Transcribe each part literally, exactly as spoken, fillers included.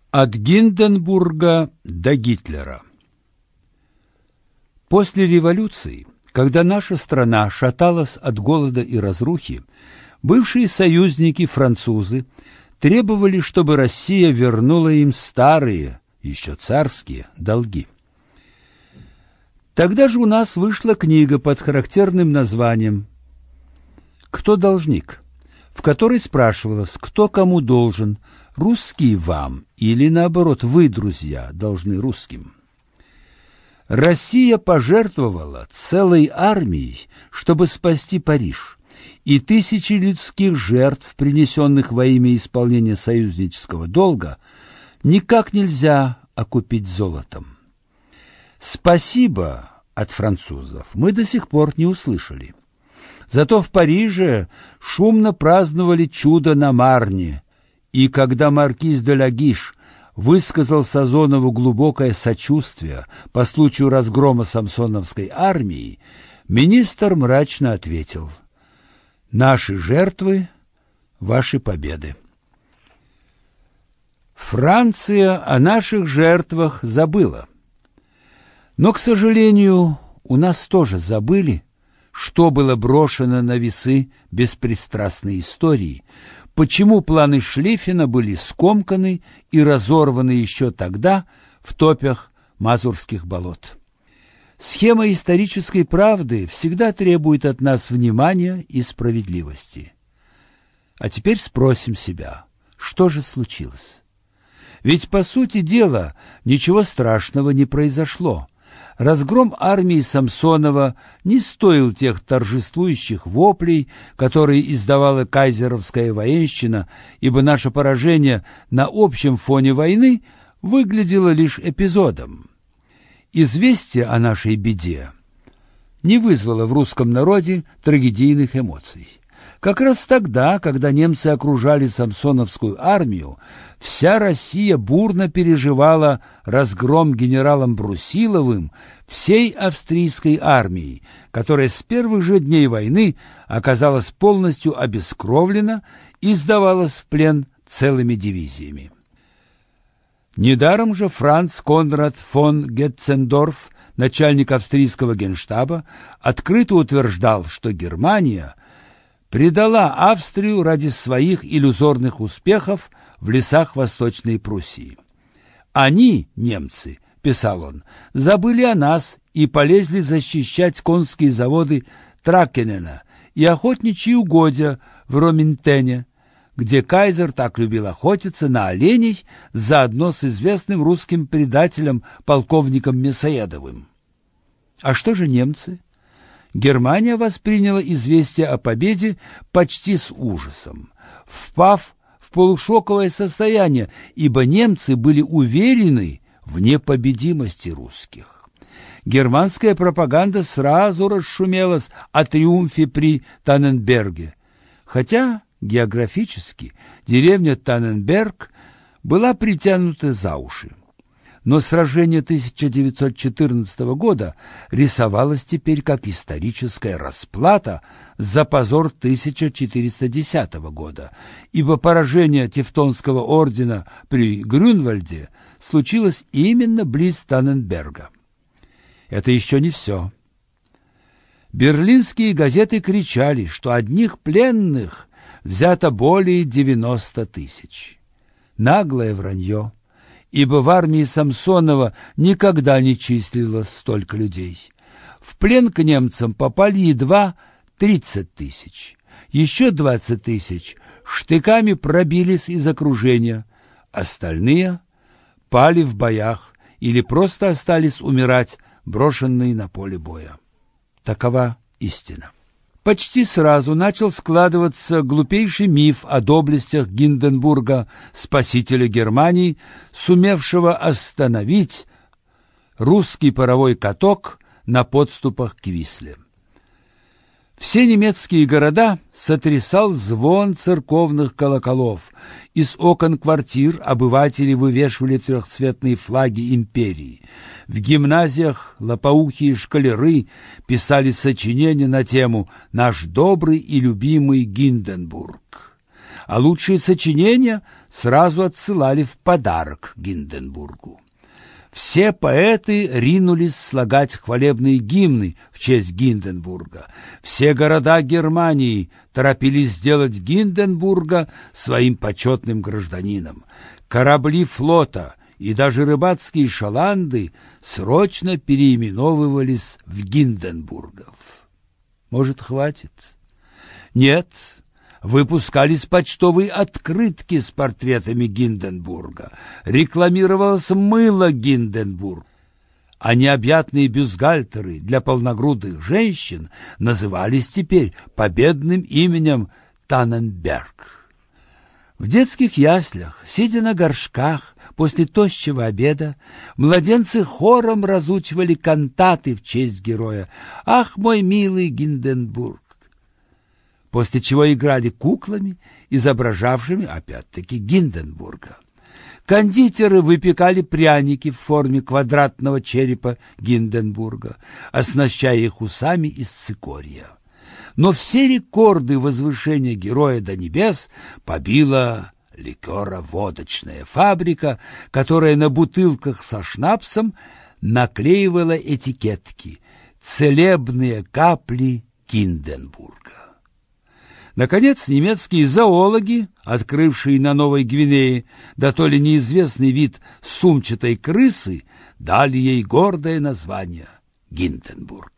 От Гинденбурга до Гитлера. После революции, когда наша страна шаталась от голода и разрухи, бывшие союзники французы требовали, чтобы Россия вернула им старые, еще царские, долги. Тогда же у нас вышла книга под характерным названием «Кто должник?», в которой спрашивалось, кто кому должен, русские вам или, наоборот, вы, друзья, должны русским. Россия пожертвовала целой армией, чтобы спасти Париж, и тысячи людских жертв, принесенных во имя исполнения союзнического долга, никак нельзя окупить золотом. Спасибо от французов мы до сих пор не услышали. Зато в Париже шумно праздновали чудо на Марне, и когда маркиз де Лагиш высказал Сазонову глубокое сочувствие по случаю разгрома самсоновской армии, министр мрачно ответил: «Наши жертвы – ваши победы». Франция о наших жертвах забыла. Но, к сожалению, у нас тоже забыли, что было брошено на весы беспристрастной истории, почему планы Шлиффена были скомканы и разорваны еще тогда в топях Мазурских болот. Схема исторической правды всегда требует от нас внимания и справедливости. А теперь спросим себя, что же случилось? Ведь, по сути дела, ничего страшного не произошло. Разгром армии Самсонова не стоил тех торжествующих воплей, которые издавала кайзеровская военщина, ибо наше поражение на общем фоне войны выглядело лишь эпизодом. Известие о нашей беде не вызвало в русском народе трагедийных эмоций. Как раз тогда, когда немцы окружали самсоновскую армию, вся Россия бурно переживала разгром генералом Брусиловым всей австрийской армии, которая с первых же дней войны оказалась полностью обескровлена и сдавалась в плен целыми дивизиями. Недаром же Франц Конрад фон Гетцендорф, начальник австрийского генштаба, открыто утверждал, что Германия предала Австрию ради своих иллюзорных успехов в лесах Восточной Пруссии. «Они, немцы, — писал он, — забыли о нас и полезли защищать конские заводы Тракенена и охотничьи угодья в Роментене, где кайзер так любил охотиться на оленей заодно с известным русским предателем полковником Мясоедовым». А что же немцы? Германия восприняла известие о победе почти с ужасом, впав в полушоковое состояние, ибо немцы были уверены в непобедимости русских. Германская пропаганда сразу расшумелась о триумфе при Танненберге, хотя географически деревня Танненберг была притянута за уши. Но сражение тысяча девятьсот четырнадцатого года рисовалось теперь как историческая расплата за позор тысяча четыреста десятого года, ибо поражение Тевтонского ордена при Грюнвальде случилось именно близ Танненберга. Это еще не все. Берлинские газеты кричали, что одних пленных взято более девяноста тысяч. Наглое вранье. Ибо в армии Самсонова никогда не числилось столько людей. В плен к немцам попали едва тридцать тысяч. Еще двадцать тысяч штыками пробились из окружения. Остальные пали в боях или просто остались умирать, брошенные на поле боя. Такова истина. Почти сразу начал складываться глупейший миф о доблестях Гинденбурга, спасителя Германии, сумевшего остановить русский паровой каток на подступах к Висле. Все немецкие города сотрясал звон церковных колоколов. Из окон квартир обыватели вывешивали трехцветные флаги империи. В гимназиях лопоухие школяры писали сочинения на тему «Наш добрый и любимый Гинденбург». А лучшие сочинения сразу отсылали в подарок Гинденбургу. Все поэты ринулись слагать хвалебные гимны в честь Гинденбурга. Все города Германии торопились сделать Гинденбурга своим почетным гражданином. Корабли флота и даже рыбацкие шаланды срочно переименовывались в Гинденбургов. Может, хватит? Нет. Выпускались почтовые открытки с портретами Гинденбурга, рекламировалось мыло Гинденбург, а необъятные бюстгальтеры для полногрудых женщин назывались теперь победным именем Танненберг. В детских яслях, сидя на горшках после тощего обеда, младенцы хором разучивали кантаты в честь героя «Ах, мой милый Гинденбург», после чего играли куклами, изображавшими, опять-таки, Гинденбурга. Кондитеры выпекали пряники в форме квадратного черепа Гинденбурга, оснащая их усами из цикория. Но все рекорды возвышения героя до небес побила ликероводочная фабрика, которая на бутылках со шнапсом наклеивала этикетки «Целебные капли Гинденбурга». Наконец, немецкие зоологи, открывшие на Новой Гвинее да то ли неизвестный вид сумчатой крысы, дали ей гордое название Гинденбург.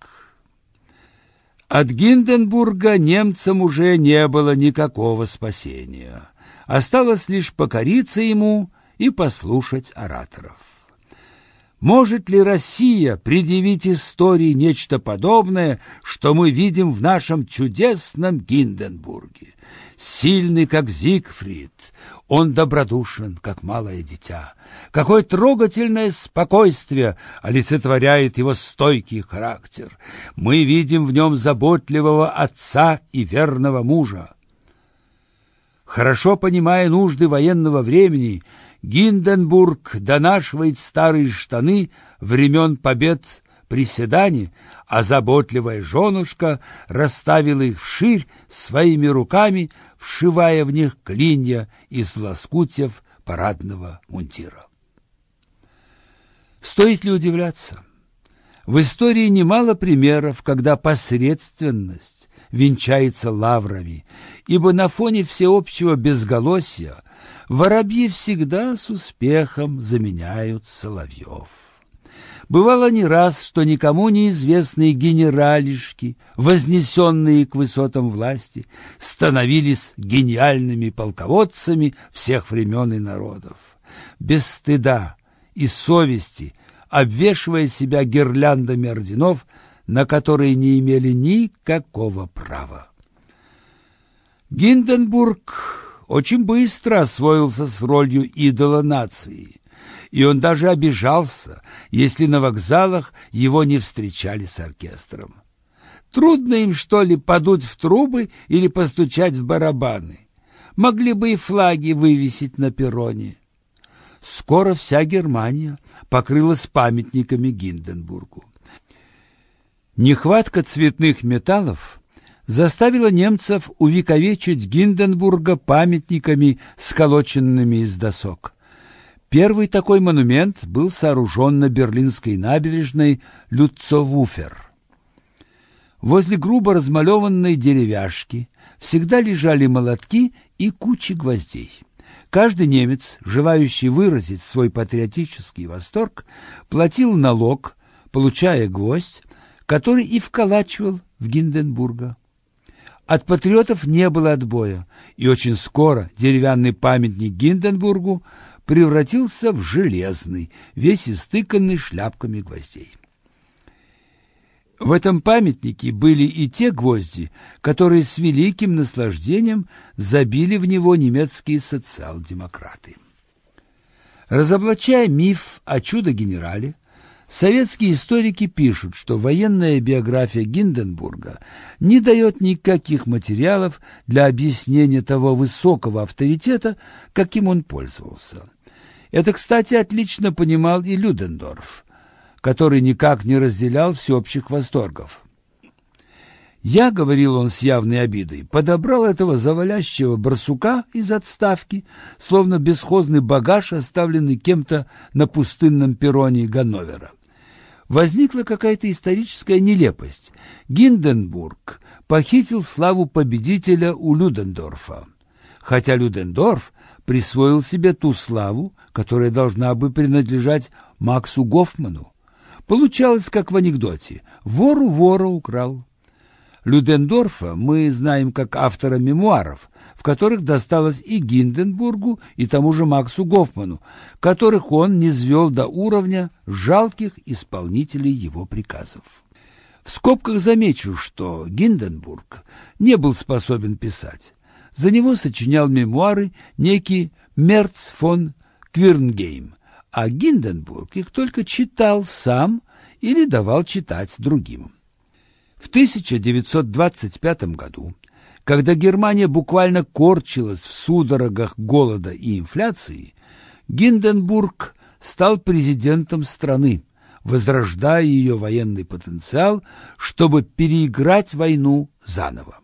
От Гинденбурга немцам уже не было никакого спасения. Осталось лишь покориться ему и послушать ораторов. Может ли Россия предъявить истории нечто подобное, что мы видим в нашем чудесном Гинденбурге? Сильный, как Зигфрид, он добродушен, как малое дитя. Какое трогательное спокойствие олицетворяет его стойкий характер. Мы видим в нем заботливого отца и верного мужа. Хорошо понимая нужды военного времени, Гинденбург донашивает старые штаны времен побед при Седане, а заботливая женушка расставила их вширь своими руками, вшивая в них клинья из лоскутьев парадного мундира. Стоит ли удивляться? В истории немало примеров, когда посредственность венчается лаврами, ибо на фоне всеобщего безголосья воробьи всегда с успехом заменяют соловьев. Бывало не раз, что никому неизвестные генералишки, вознесенные к высотам власти, становились гениальными полководцами всех времен и народов. Без стыда и совести, обвешивая себя гирляндами орденов, на которые не имели никакого права. Гинденбург очень быстро освоился с ролью идола нации, и он даже обижался, если на вокзалах его не встречали с оркестром. Трудно им, что ли, подуть в трубы или постучать в барабаны? Могли бы и флаги вывесить на перроне. Скоро вся Германия покрылась памятниками Гинденбургу. Нехватка цветных металлов заставила немцев увековечить Гинденбурга памятниками, сколоченными из досок. Первый такой монумент был сооружен на берлинской набережной Люцовуфер. Возле грубо размалеванной деревяшки всегда лежали молотки и кучи гвоздей. Каждый немец, желающий выразить свой патриотический восторг, платил налог, получая гвоздь, который и вколачивал в Гинденбурга. От патриотов не было отбоя, и очень скоро деревянный памятник Гинденбургу превратился в железный, весь истыканный шляпками гвоздей. В этом памятнике были и те гвозди, которые с великим наслаждением забили в него немецкие социал-демократы. Разоблачая миф о чудо-генерале, советские историки пишут, что военная биография Гинденбурга не дает никаких материалов для объяснения того высокого авторитета, каким он пользовался. Это, кстати, отлично понимал и Людендорф, который никак не разделял всеобщих восторгов. Я, — говорил он с явной обидой, — подобрал этого завалящего барсука из отставки, словно бесхозный багаж, оставленный кем-то на пустынном перроне Ганновера. Возникла какая-то историческая нелепость. Гинденбург похитил славу победителя у Людендорфа, хотя Людендорф присвоил себе ту славу, которая должна бы принадлежать Максу Гофману. Получалось, как в анекдоте: вору вора украл. Людендорфа мы знаем как автора мемуаров, в которых досталось и Гинденбургу, и тому же Максу Гофману, которых он низвел до уровня жалких исполнителей его приказов. В скобках замечу, что Гинденбург не был способен писать. За него сочинял мемуары некий Мерц фон Квирнгейм, а Гинденбург их только читал сам или давал читать другим. В тысяча девятьсот двадцать пятом году, когда Германия буквально корчилась в судорогах голода и инфляции, Гинденбург стал президентом страны, возрождая ее военный потенциал, чтобы переиграть войну заново.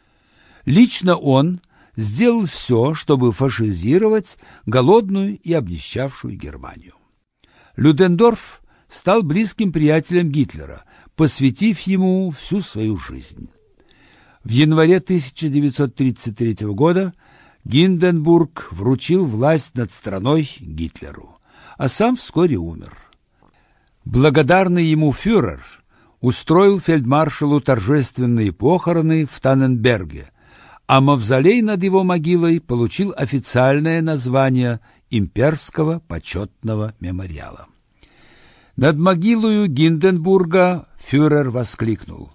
Лично он сделал все, чтобы фашизировать голодную и обнищавшую Германию. Людендорф стал близким приятелем Гитлера, посвятив ему всю свою жизнь. В январе тысяча девятьсот тридцать третьего года Гинденбург вручил власть над страной Гитлеру, а сам вскоре умер. Благодарный ему фюрер устроил фельдмаршалу торжественные похороны в Танненберге, а мавзолей над его могилой получил официальное название Имперского почетного мемориала. Над могилою Гинденбурга фюрер воскликнул: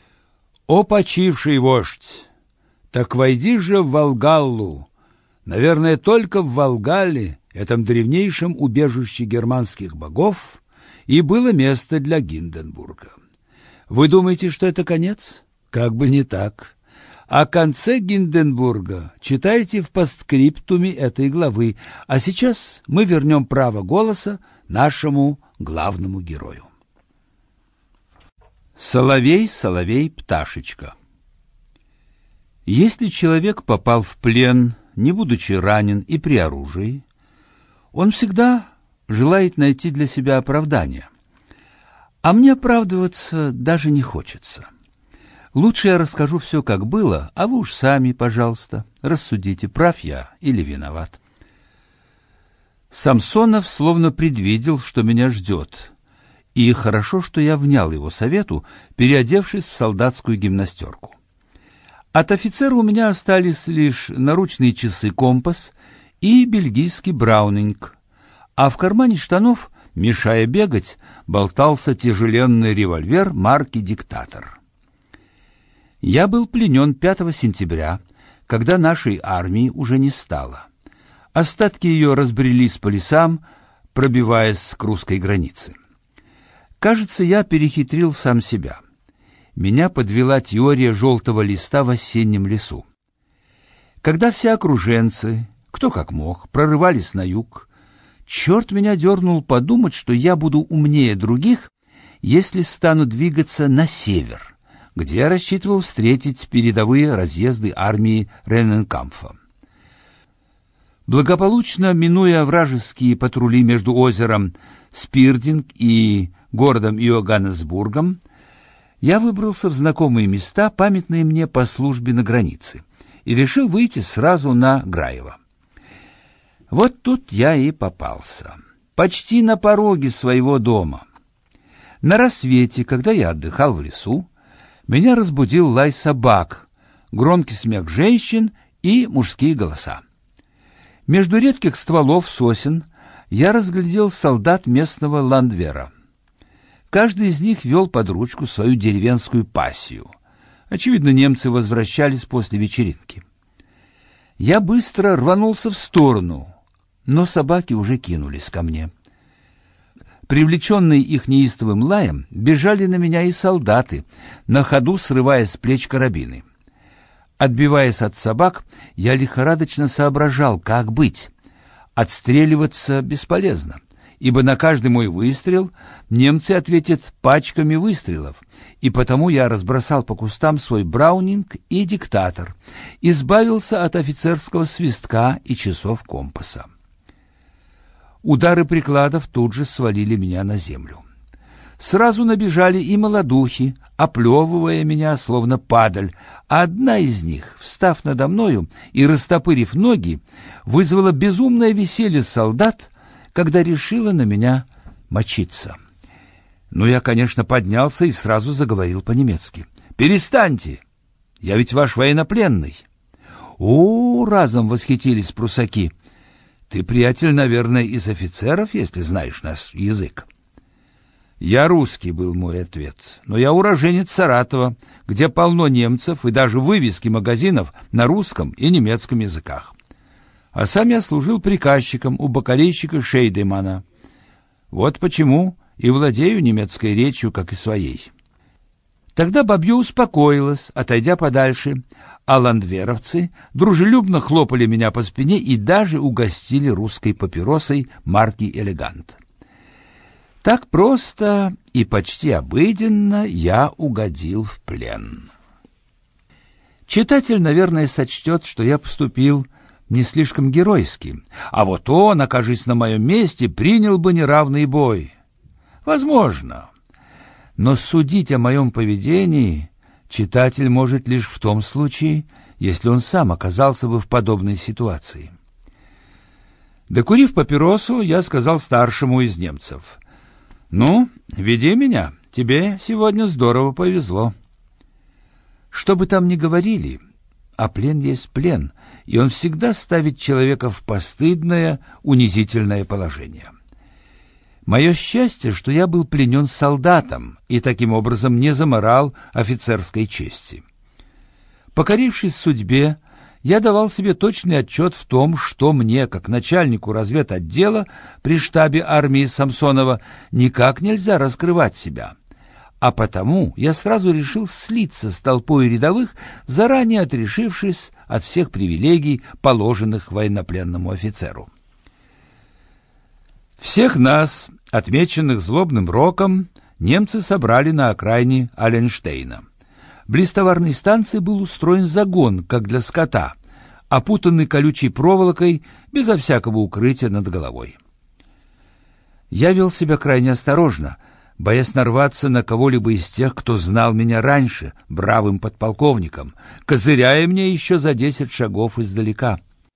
«О почивший вождь! Так войди же в Волгаллу! Наверное, только в Волгалле, этом древнейшем убежище германских богов, и было место для Гинденбурга». Вы думаете, что это конец? Как бы не так. О конце Гинденбурга читайте в постскриптуме этой главы, а сейчас мы вернем право голоса нашему главному герою. Соловей, соловей, пташечка. Если человек попал в плен, не будучи ранен и при оружии, он всегда желает найти для себя оправдание. А мне оправдываться даже не хочется. Лучше я расскажу все, как было, а вы уж сами, пожалуйста, рассудите, прав я или виноват. Самсонов словно предвидел, что меня ждет, и хорошо, что я внял его совету, переодевшись в солдатскую гимнастерку. От офицера у меня остались лишь наручные часы-компас и бельгийский браунинг, а в кармане штанов, мешая бегать, болтался тяжеленный револьвер марки «Диктатор». Я был пленен пятого сентября, когда нашей армии уже не стало. Остатки ее разбрелись по лесам, пробиваясь к русской границе. Кажется, я перехитрил сам себя. Меня подвела теория желтого листа в осеннем лесу. Когда все окруженцы, кто как мог, прорывались на юг, черт меня дернул подумать, что я буду умнее других, если стану двигаться на север, где я рассчитывал встретить передовые разъезды армии Ренненкампфа. Благополучно минуя вражеские патрули между озером Спирдинг и городом Йоганнесбургом, я выбрался в знакомые места, памятные мне по службе на границе, и решил выйти сразу на Граево. Вот тут я и попался, почти на пороге своего дома. На рассвете, когда я отдыхал в лесу, меня разбудил лай собак, громкий смех женщин и мужские голоса. Между редких стволов сосен я разглядел солдат местного ландвера. Каждый из них вел под ручку свою деревенскую пассию. Очевидно, немцы возвращались после вечеринки. Я быстро рванулся в сторону, но собаки уже кинулись ко мне. Привлеченные их неистовым лаем, бежали на меня и солдаты, на ходу срывая с плеч карабины. Отбиваясь от собак, я лихорадочно соображал, как быть. Отстреливаться бесполезно, ибо на каждый мой выстрел немцы ответят пачками выстрелов, и потому я разбросал по кустам свой браунинг и диктатор, избавился от офицерского свистка и часов компаса. Удары прикладов тут же свалили меня на землю. Сразу набежали и молодухи, оплевывая меня, словно падаль, а одна из них, встав надо мною и растопырив ноги, вызвала безумное веселье солдат, когда решила на меня мочиться. Ну, я, конечно, поднялся и сразу заговорил по-немецки. «Перестаньте! Я ведь ваш военнопленный!» «О, — разом восхитились прусаки, — ты, приятель, наверное, из офицеров, если знаешь наш язык». «Я русский», — был мой ответ, — «но я уроженец Саратова, где полно немцев и даже вывески магазинов на русском и немецком языках. А сам я служил приказчиком у бакалейщика Шейдемана. Вот почему и владею немецкой речью, как и своей». Тогда бабье успокоилось, отойдя подальше, а ландверовцы дружелюбно хлопали меня по спине и даже угостили русской папиросой марки «Элегант». Так просто и почти обыденно я угодил в плен. Читатель, наверное, сочтет, что я поступил не слишком геройски, а вот он, окажись на моем месте, принял бы неравный бой. Возможно, но судить о моем поведении читатель может лишь в том случае, если он сам оказался бы в подобной ситуации. Докурив папиросу, я сказал старшему из немцев: «Ну, веди меня, тебе сегодня здорово повезло». Что бы там ни говорили, а плен есть плен, и он всегда ставит человека в постыдное, унизительное положение. Мое счастье, что я был пленен солдатом и таким образом не заморал офицерской чести. Покорившись судьбе, я давал себе точный отчет в том, что мне, как начальнику разведотдела при штабе армии Самсонова, никак нельзя раскрывать себя. А потому я сразу решил слиться с толпой рядовых, заранее отрешившись от всех привилегий, положенных военнопленному офицеру. Всех нас, отмеченных злобным роком, немцы собрали на окраине Алленштейна. Близ товарной станции был устроен загон, как для скота, опутанный колючей проволокой, безо всякого укрытия над головой. Я вел себя крайне осторожно, боясь нарваться на кого-либо из тех, кто знал меня раньше, бравым подполковником, козыряя мне еще за десять шагов издалека.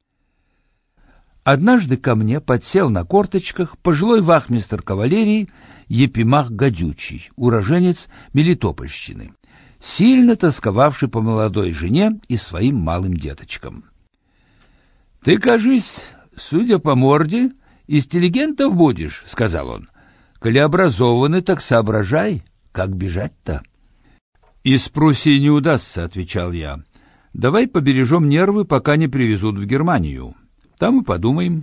Однажды ко мне подсел на корточках пожилой вахмистр кавалерии Епимах Гадючий, уроженец Мелитопольщины, сильно тосковавший по молодой жене и своим малым деточкам. «Ты, кажись, судя по морде, из интеллигентов будешь», — сказал он. «Коли образованный, так соображай, как бежать-то». «Из Пруссии не удастся», — отвечал я. «Давай побережем нервы, пока не привезут в Германию. Там и подумаем».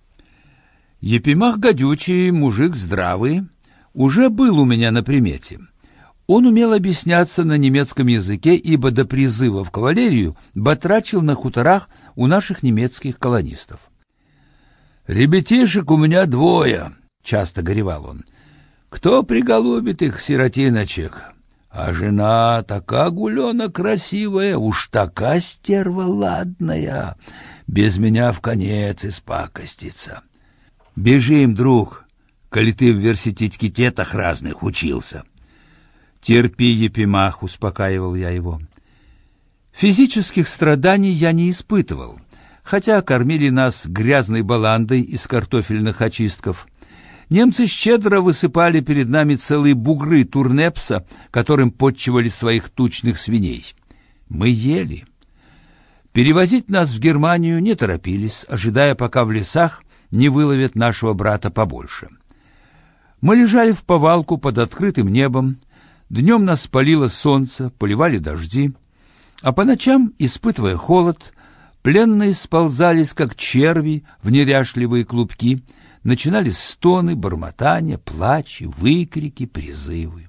Епимах Гадючий, мужик здравый, уже был у меня на примете. Он умел объясняться на немецком языке, ибо до призыва в кавалерию батрачил на хуторах у наших немецких колонистов. «Ребятишек у меня двое», — часто горевал он. «Кто приголубит их, сиротиночек? А жена такая гулена красивая, уж такая стерва ладная, без меня в конец испакостится. Бежим, друг, коли ты в верситетикетах разных учился». «Терпи, Епимах», — успокаивал я его. Физических страданий я не испытывал, хотя кормили нас грязной баландой из картофельных очистков. Немцы щедро высыпали перед нами целые бугры турнепса, которым подчивали своих тучных свиней. Мы ели. Перевозить нас в Германию не торопились, ожидая, пока в лесах не выловят нашего брата побольше. Мы лежали в повалку под открытым небом. Днем нас палило солнце, поливали дожди, а по ночам, испытывая холод, пленные сползались, как черви, в неряшливые клубки, начинались стоны, бормотания, плачи, выкрики, призывы.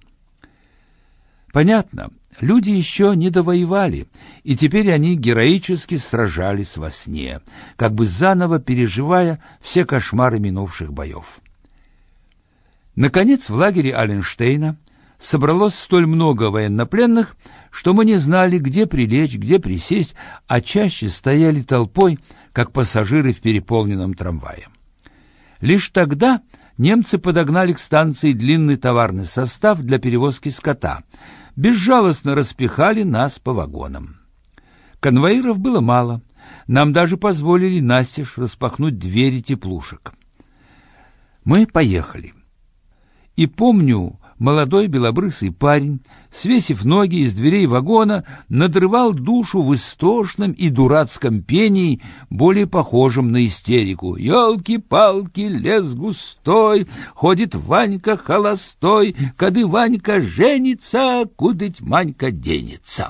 Понятно, люди еще не довоевали, и теперь они героически сражались во сне, как бы заново переживая все кошмары минувших боев. Наконец, в лагере Алленштейна собралось столь много военнопленных, что мы не знали, где прилечь, где присесть, а чаще стояли толпой, как пассажиры в переполненном трамвае. Лишь тогда немцы подогнали к станции длинный товарный состав для перевозки скота, безжалостно распихали нас по вагонам. Конвоиров было мало, нам даже позволили настежь распахнуть двери теплушек. Мы поехали. И помню, молодой белобрысый парень, свесив ноги из дверей вагона, надрывал душу в истошном и дурацком пении, более похожем на истерику. «Елки-палки, лес густой, ходит Ванька холостой, кады Ванька женится, кудыть Манька денется».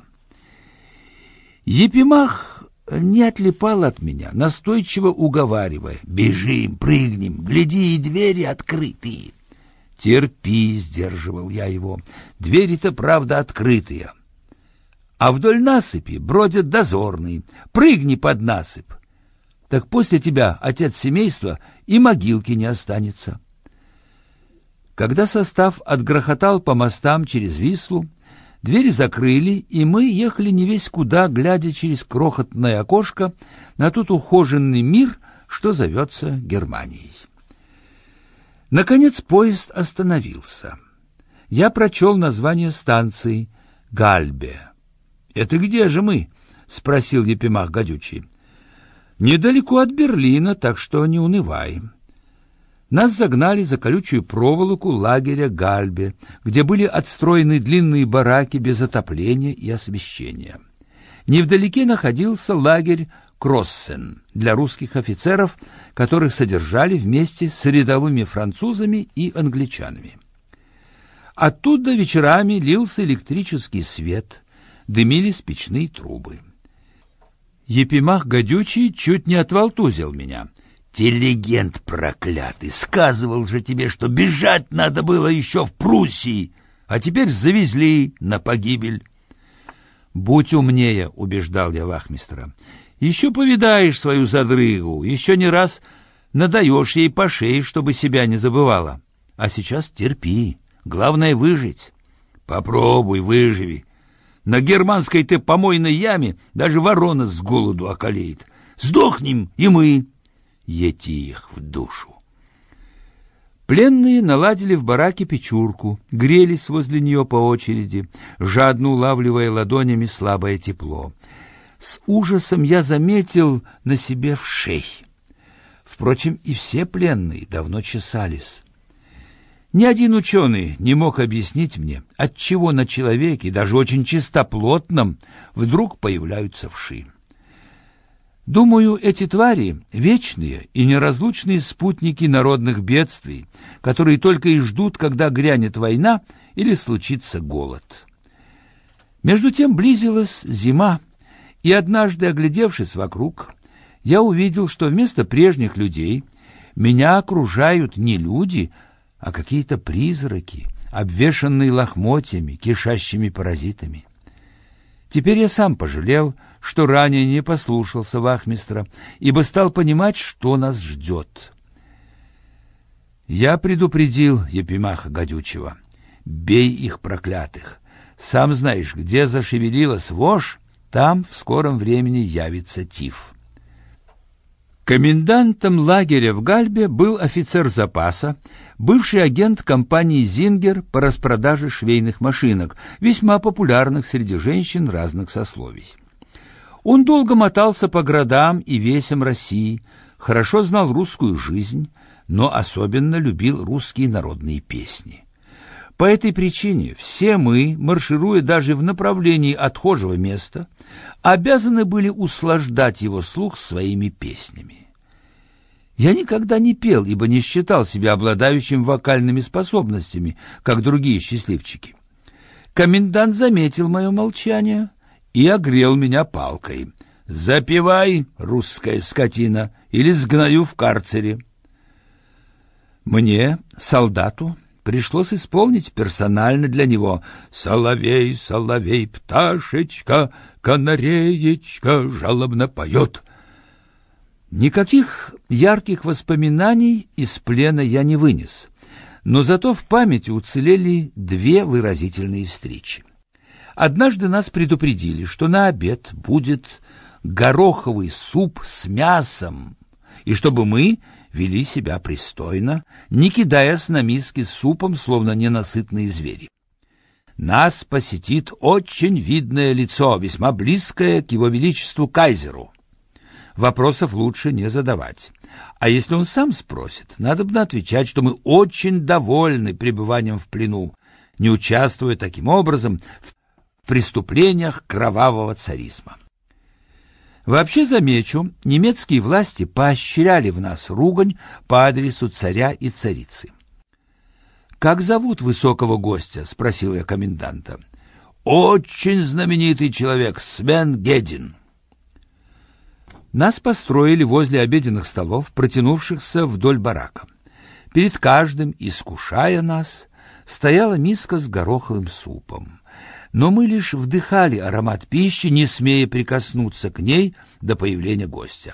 Епимах не отлипал от меня, настойчиво уговаривая: «Бежим, прыгнем, гляди, и двери открытые». «Терпи», — сдерживал я его, — «двери-то, правда, открытые. А вдоль насыпи бродят дозорные, прыгни под насыпь. Так после тебя, отец семейства, и могилки не останется». Когда состав отгрохотал по мостам через Вислу, двери закрыли, и мы ехали не весь куда, глядя через крохотное окошко на тот ухоженный мир, что зовется Германией. Наконец поезд остановился. Я прочел название станции — Гальбе. «Это где же мы?» — спросил Епимах Гадючий. «Недалеко от Берлина, так что не унывай». Нас загнали за колючую проволоку лагеря Гальбе, где были отстроены длинные бараки без отопления и освещения. Невдалеке находился лагерь Кроссен для русских офицеров, которых содержали вместе с рядовыми французами и англичанами. Оттуда вечерами лился электрический свет, дымились печные трубы. Епимах Гадючий чуть не отволтузил меня. «Телегент проклятый! Сказывал же тебе, что бежать надо было еще в Пруссии, а теперь завезли на погибель». «Будь умнее», — убеждал я вахмистра. «Еще повидаешь свою задрыгу, еще не раз надаешь ей по шее, чтобы себя не забывала. А сейчас терпи, главное выжить». «Попробуй, выживи. На германской ты помойной яме даже ворона с голоду околеет. Сдохнем и мы». Ети их в душу. Пленные наладили в бараке печурку, грелись возле нее по очереди, жадно улавливая ладонями слабое тепло. С ужасом я заметил на себе вшей. Впрочем, и все пленные давно чесались. Ни один ученый не мог объяснить мне, отчего на человеке, даже очень чистоплотном, вдруг появляются вши. Думаю, эти твари — вечные и неразлучные спутники народных бедствий, которые только и ждут, когда грянет война или случится голод. Между тем близилась зима, и однажды, оглядевшись вокруг, я увидел, что вместо прежних людей меня окружают не люди, а какие-то призраки, обвешанные лохмотьями, кишащими паразитами. Теперь я сам пожалел, что ранее не послушался вахмистра, ибо стал понимать, что нас ждет. Я предупредил Епимаха Гадючего: «Бей их, проклятых! Сам знаешь, где зашевелилась вошь, там в скором времени явится тиф». Комендантом лагеря в Гальбе был офицер запаса, бывший агент компании «Зингер» по распродаже швейных машинок, весьма популярных среди женщин разных сословий. Он долго мотался по городам и весям России, хорошо знал русскую жизнь, но особенно любил русские народные песни. По этой причине все мы, маршируя даже в направлении отхожего места, обязаны были услаждать его слух своими песнями. Я никогда не пел, ибо не считал себя обладающим вокальными способностями, как другие счастливчики. Комендант заметил мое молчание и огрел меня палкой. «Запевай, русская скотина, или сгною в карцере». Мне, солдату, пришлось исполнить персонально для него «Соловей, соловей, пташечка, канареечка жалобно поет». Никаких ярких воспоминаний из плена я не вынес. Но зато в памяти уцелели две выразительные встречи. Однажды нас предупредили, что на обед будет гороховый суп с мясом, и чтобы мы вели себя пристойно, не кидаясь на миски с супом, словно ненасытные звери. Нас посетит очень видное лицо, весьма близкое к его величеству кайзеру. Вопросов лучше не задавать. А если он сам спросит, надобно отвечать, что мы очень довольны пребыванием в плену, не участвуя таким образом в преступлениях кровавого царизма. Вообще замечу, немецкие власти поощряли в нас ругань по адресу царя и царицы. «Как зовут высокого гостя?» — спросил я коменданта. «Очень знаменитый человек, Свен Гедин». Нас построили возле обеденных столов, протянувшихся вдоль барака. Перед каждым, искушая нас, стояла миска с гороховым супом. Но мы лишь вдыхали аромат пищи, не смея прикоснуться к ней до появления гостя.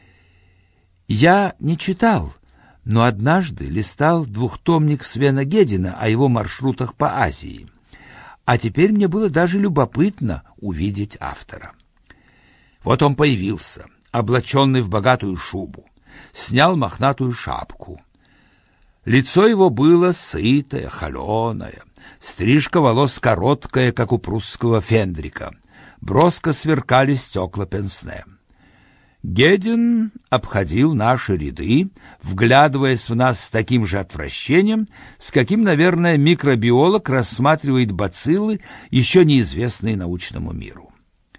Я не читал, но однажды листал двухтомник Свена Гедина о его маршрутах по Азии. А теперь мне было даже любопытно увидеть автора. Вот он появился, облаченный в богатую шубу, снял мохнатую шапку. Лицо его было сытое, холеное, стрижка волос короткая, как у прусского фендрика, броско сверкали стекла пенсне. Гедин обходил наши ряды, вглядываясь в нас с таким же отвращением, с каким, наверное, микробиолог рассматривает бациллы, еще неизвестные научному миру.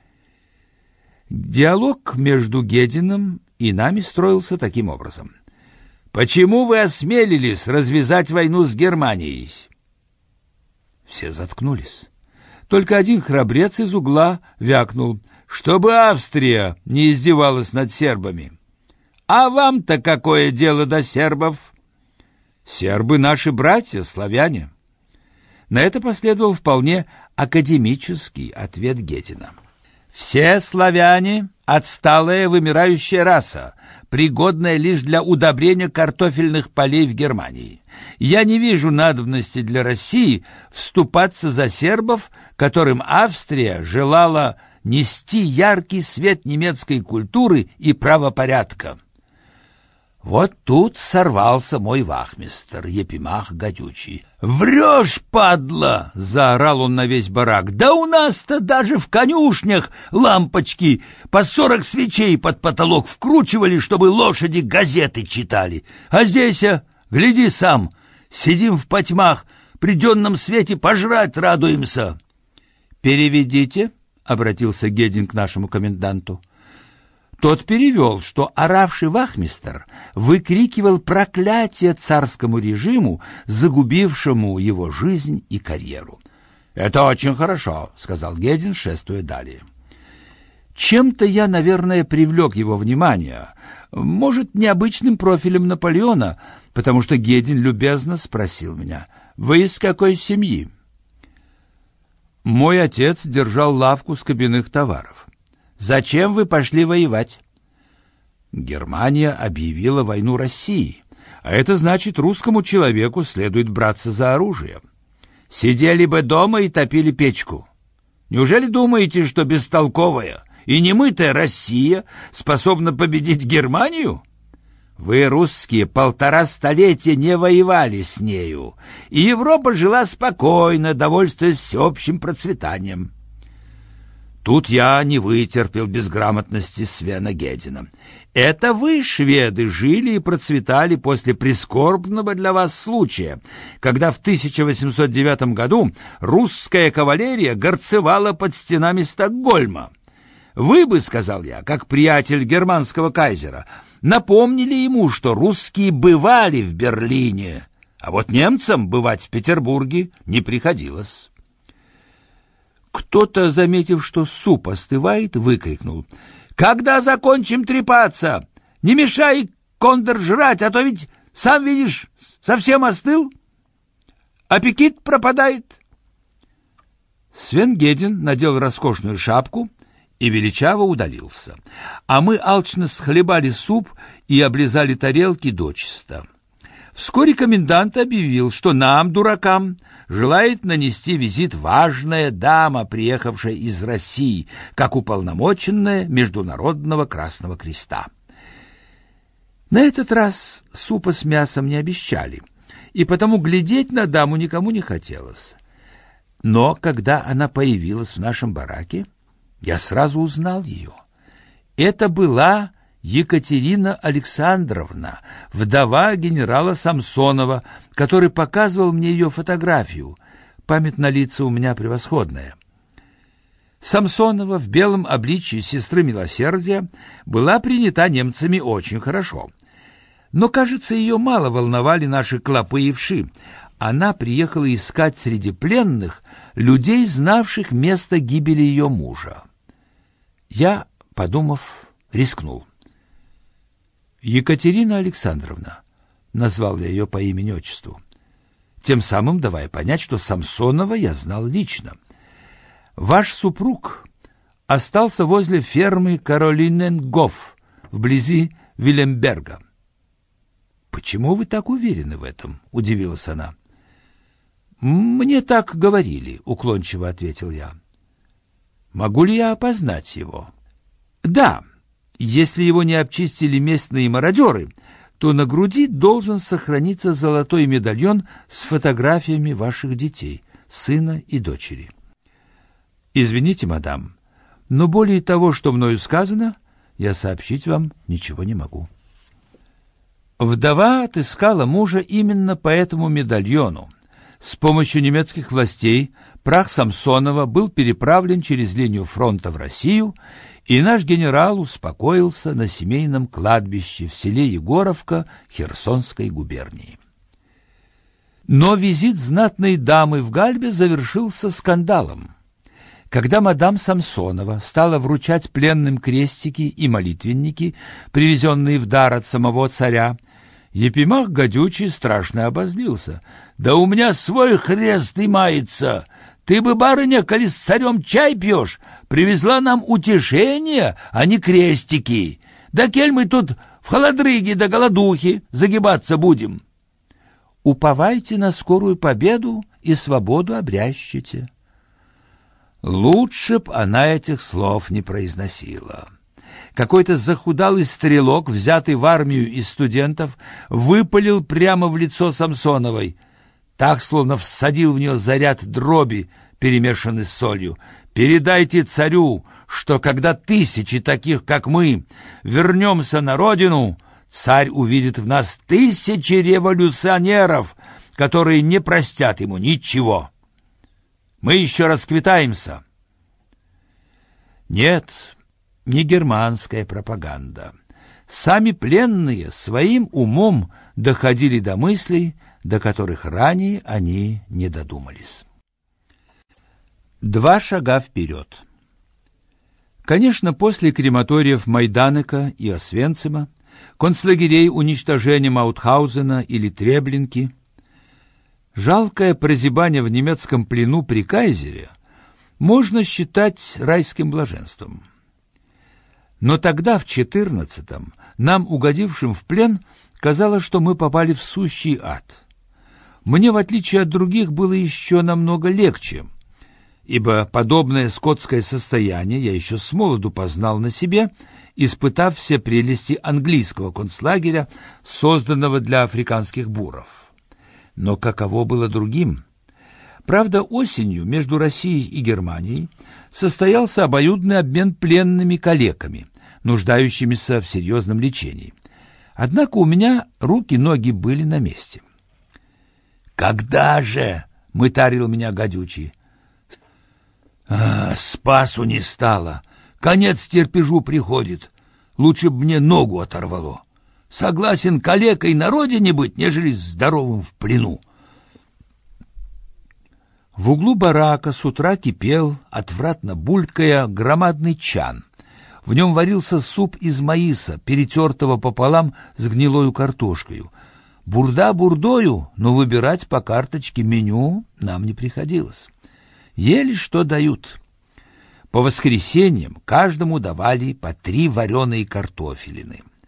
Диалог между Гединым и нами строился таким образом. «Почему вы осмелились развязать войну с Германией?» Все заткнулись. Только один храбрец из угла вякнул: «Чтобы Австрия не издевалась над сербами». «А вам-то какое дело до сербов?» «Сербы — наши братья, славяне». На это последовал вполне академический ответ Гедина. «Все славяне — отсталая вымирающая раса, пригодная лишь для удобрения картофельных полей в Германии. Я не вижу надобности для России вступаться за сербов, которым Австрия желала нести яркий свет немецкой культуры и правопорядка». Вот тут сорвался мой вахмистр, Епимах Гадючий. «Врешь, падла!» — заорал он на весь барак. «Да у нас-то даже в конюшнях лампочки по сорок свечей под потолок вкручивали, чтобы лошади газеты читали. А здесь, а, гляди сам, сидим в потьмах, при денном свете пожрать радуемся». «Переведите», — обратился Гедин к нашему коменданту. Тот перевел, что оравший вахмистр выкрикивал проклятие царскому режиму, загубившему его жизнь и карьеру. «Это очень хорошо», — сказал Гедин, шествуя далее. Чем-то я, наверное, привлек его внимание, может, необычным профилем Наполеона, потому что Гедин любезно спросил меня: «Вы из какой семьи?» «Мой отец держал лавку скобяных товаров». «Зачем вы пошли воевать?» «Германия объявила войну России, а это значит, русскому человеку следует браться за оружие. Сидели бы дома и топили печку. Неужели думаете, что бестолковая и немытая Россия способна победить Германию? Вы, русские, полтора столетия не воевали с нею, и Европа жила спокойно, довольствуясь всеобщим процветанием». Тут я не вытерпел безграмотности Свена Гедина. «Это вы, шведы, жили и процветали после прискорбного для вас случая, когда в тысяча восемьсот девятом году русская кавалерия горцевала под стенами Стокгольма. Вы бы, — сказал я, как приятель германского кайзера, — напомнили ему, что русские бывали в Берлине, а вот немцам бывать в Петербурге не приходилось». Кто-то, заметив, что суп остывает, выкрикнул: «Когда закончим трепаться? Не мешай, кондор, жрать, а то ведь, сам видишь, совсем остыл. Аппетит пропадает». Свен Гедин надел роскошную шапку и величаво удалился, а мы алчно схлебали суп и облизали тарелки дочисто. В Вскоре комендант объявил, что нам, дуракам, желает нанести визит важная дама, приехавшая из России, как уполномоченная Международного Красного Креста. На этот раз супа с мясом не обещали, и потому глядеть на даму никому не хотелось. Но когда она появилась в нашем бараке, я сразу узнал ее. Это была Екатерина Александровна, вдова генерала Самсонова, который показывал мне ее фотографию. Память на лица у меня превосходная. Самсонова в белом обличье сестры милосердия была принята немцами очень хорошо. Но, кажется, ее мало волновали наши клопы и вши. Она приехала искать среди пленных людей, знавших место гибели ее мужа. Я, подумав, рискнул. «Екатерина Александровна», — назвал я ее по имени-отчеству, тем самым давая понять, что Самсонова я знал лично. «Ваш супруг остался возле фермы Каролиненгоф, вблизи Виленберга». «Почему вы так уверены в этом?» — удивилась она. «Мне так говорили», — уклончиво ответил я. «Могу ли я опознать его?» «Да. Если его не обчистили местные мародеры, то на груди должен сохраниться золотой медальон с фотографиями ваших детей, сына и дочери». «Извините, мадам, но более того, что мною сказано, я сообщить вам ничего не могу». Вдова отыскала мужа именно по этому медальону. С помощью немецких властей прах Самсонова был переправлен через линию фронта в Россию, и наш генерал успокоился на семейном кладбище в селе Егоровка Херсонской губернии. Но визит знатной дамы в Гальбе завершился скандалом. Когда мадам Самсонова стала вручать пленным крестики и молитвенники, привезенные в дар от самого царя, Епимах Гадючий страшно обозлился. «Да у меня свой хрест и мается! Ты бы, барыня, коли с царем чай пьешь, привезла нам утешение, а не крестики. Да кель мы тут в холодрыге да голодухи загибаться будем?» «Уповайте на скорую победу и свободу обрящите». Лучше б она этих слов не произносила. Какой-то захудалый стрелок, взятый в армию из студентов, выпалил прямо в лицо Самсоновой, так, словно всадил в нее заряд дроби, перемешанный с солью. «Передайте царю, что когда тысячи таких, как мы, вернемся на родину, царь увидит в нас тысячи революционеров, которые не простят ему ничего. Мы еще расквитаемся». Нет, не германская пропаганда. Сами пленные своим умом доходили до мыслей, до которых ранее они не додумались. Два шага вперед. Конечно, после крематориев Майданека и Освенцима, концлагерей уничтожения Маутхаузена или Треблинки, жалкое прозябание в немецком плену при кайзере можно считать райским блаженством. Но тогда, в четырнадцатом, нам, угодившим в плен, казалось, что мы попали в сущий ад. Мне, в отличие от других, было еще намного легче, ибо подобное скотское состояние я еще с молоду познал на себе, испытав все прелести английского концлагеря, созданного для африканских буров. Но каково было другим? Правда, осенью между Россией и Германией состоялся обоюдный обмен пленными калеками, нуждающимися в серьезном лечении. Однако у меня руки-ноги были на месте. «Когда же?» — мытарил меня Гадючий. «А, спасу не стало. Конец терпежу приходит. Лучше б мне ногу оторвало. Согласен калекой на родине быть, нежели здоровым в плену». В углу барака с утра кипел, отвратно булькая, громадный чан. В нем варился суп из маиса, перетертого пополам с гнилою картошкою. Бурда бурдою, но выбирать по карточке меню нам не приходилось. Ели, что дают. По воскресеньям каждому давали по три вареные картофелины.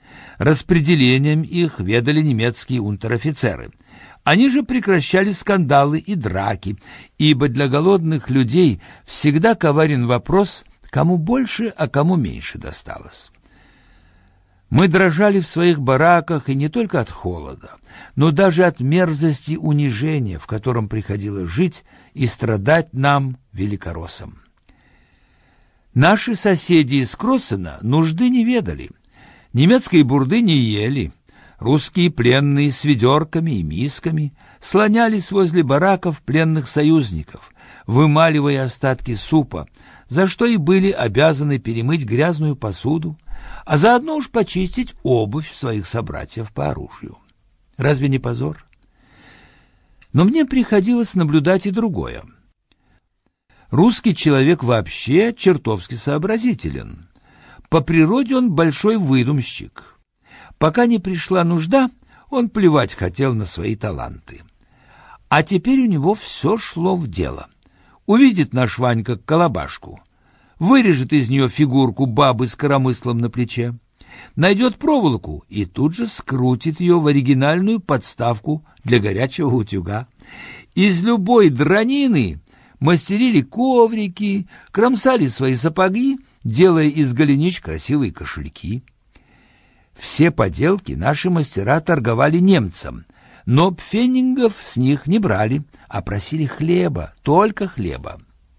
Распределением их ведали немецкие унтер-офицеры. Они же прекращали скандалы и драки, ибо для голодных людей всегда коварен вопрос, кому больше, а кому меньше досталось. Мы дрожали в своих бараках и не только от холода, но даже от мерзости унижения, в котором приходилось жить и страдать нам, великороссам. Наши соседи из Кроссена нужды не ведали, немецкой бурды не ели, русские пленные с ведерками и мисками слонялись возле бараков пленных союзников, вымаливая остатки супа, за что и были обязаны перемыть грязную посуду, а заодно уж почистить обувь своих собратьев по оружию. Разве не позор? Но мне приходилось наблюдать и другое. Русский человек вообще чертовски сообразителен. По природе он большой выдумщик. Пока не пришла нужда, он плевать хотел на свои таланты. А теперь у него все шло в дело. Увидит наш Ванька колобашку, вырежет из нее фигурку бабы с коромыслом на плече, найдет проволоку и тут же скрутит ее в оригинальную подставку для горячего утюга. Из любой дранины мастерили коврики, кромсали свои сапоги, делая из голенищ красивые кошельки. Все поделки наши мастера торговали немцам, но пфеннингов с них не брали, а просили хлеба, только хлеба.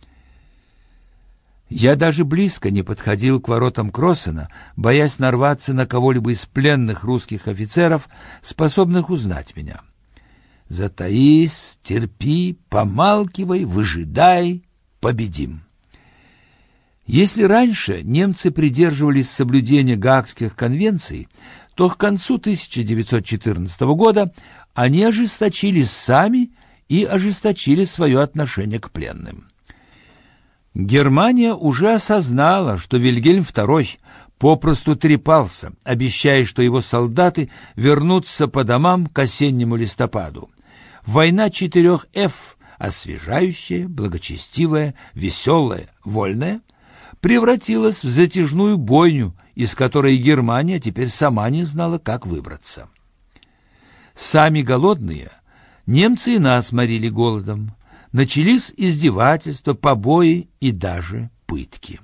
Я даже близко не подходил к воротам Кроссена, боясь нарваться на кого-либо из пленных русских офицеров, способных узнать меня. Затаись, терпи, помалкивай, выжидай, победим. Если раньше немцы придерживались соблюдения Гаагских конвенций, то к концу тысяча девятьсот четырнадцатого года они ожесточились сами и ожесточили свое отношение к пленным. Германия уже осознала, что Вильгельм второй попросту трепался, обещая, что его солдаты вернутся по домам к осеннему листопаду. Война четырех «Ф» — освежающая, благочестивая, веселая, вольная — превратилась в затяжную бойню, из которой Германия теперь сама не знала, как выбраться. Сами голодные, немцы и нас морили голодом. Начались издевательства, побои и даже пытки.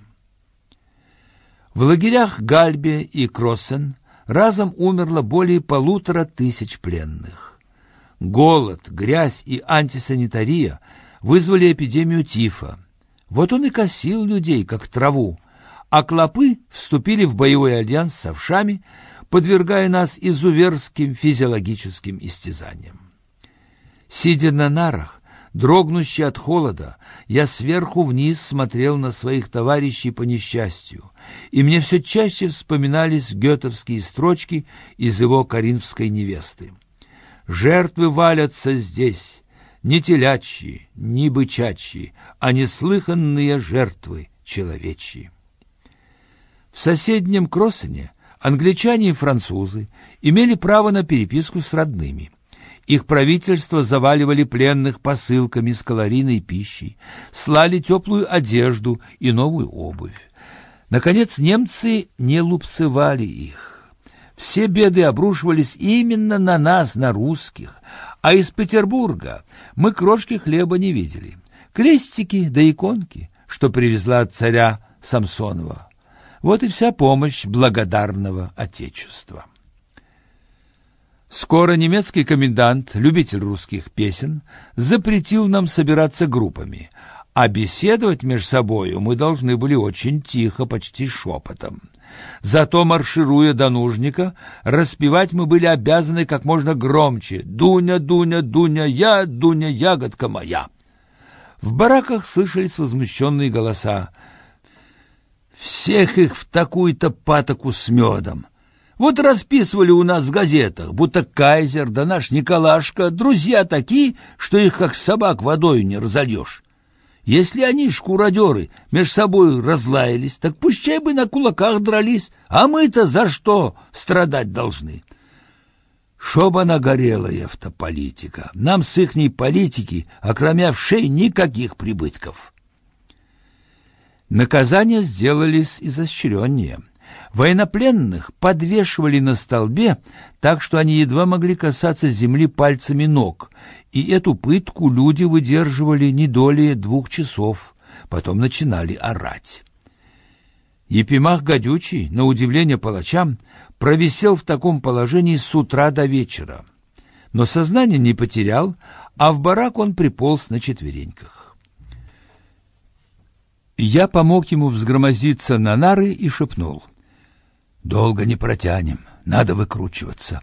В лагерях Гальбе и Кроссен разом умерло более полутора тысяч пленных. Голод, грязь и антисанитария вызвали эпидемию тифа. Вот он и косил людей, как траву, а клопы вступили в боевой альянс с овшами, подвергая нас изуверским физиологическим истязаниям. Сидя на нарах, дрогнущий от холода, я сверху вниз смотрел на своих товарищей по несчастью, и мне все чаще вспоминались гетовские строчки из его «Коринфской невесты». «Жертвы валятся здесь, не телячьи, не бычачьи, а неслыханные жертвы человечьи». В соседнем Кроссене англичане и французы имели право на переписку с родными. Их правительства заваливали пленных посылками с калорийной пищей, слали теплую одежду и новую обувь. Наконец, немцы не лупцевали их. Все беды обрушивались именно на нас, на русских, а из Петербурга мы крошки хлеба не видели. Крестики да иконки, что привезла от царя Самсонова. Вот и вся помощь благодарного Отечества. Скоро немецкий комендант, любитель русских песен, запретил нам собираться группами, а беседовать между собою мы должны были очень тихо, почти шепотом. Зато, маршируя до нужника, распевать мы были обязаны как можно громче: «Дуня, Дуня, Дуня, я, Дуня, ягодка моя». В бараках слышались возмущенные голоса: «Всех их в такую-то патоку с медом! Вот расписывали у нас в газетах, будто кайзер да наш Николашка друзья такие, что их как собак водой не разольешь. Если они, шкуродеры, меж собой разлаялись, так пущай бы на кулаках дрались, а мы-то за что страдать должны? Чтоб она горела, эта политика. Нам с ихней политики, окромя вшей, никаких прибытков». Наказания сделались изощреннее. Военнопленных подвешивали на столбе, так что они едва могли касаться земли пальцами ног, и эту пытку люди выдерживали не долее двух часов, потом начинали орать. Епимах Гадючий, на удивление палачам, провисел в таком положении с утра до вечера, но сознание не потерял, а в барак он приполз на четвереньках. Я помог ему взгромоздиться на нары и шепнул: «Долго не протянем, надо выкручиваться».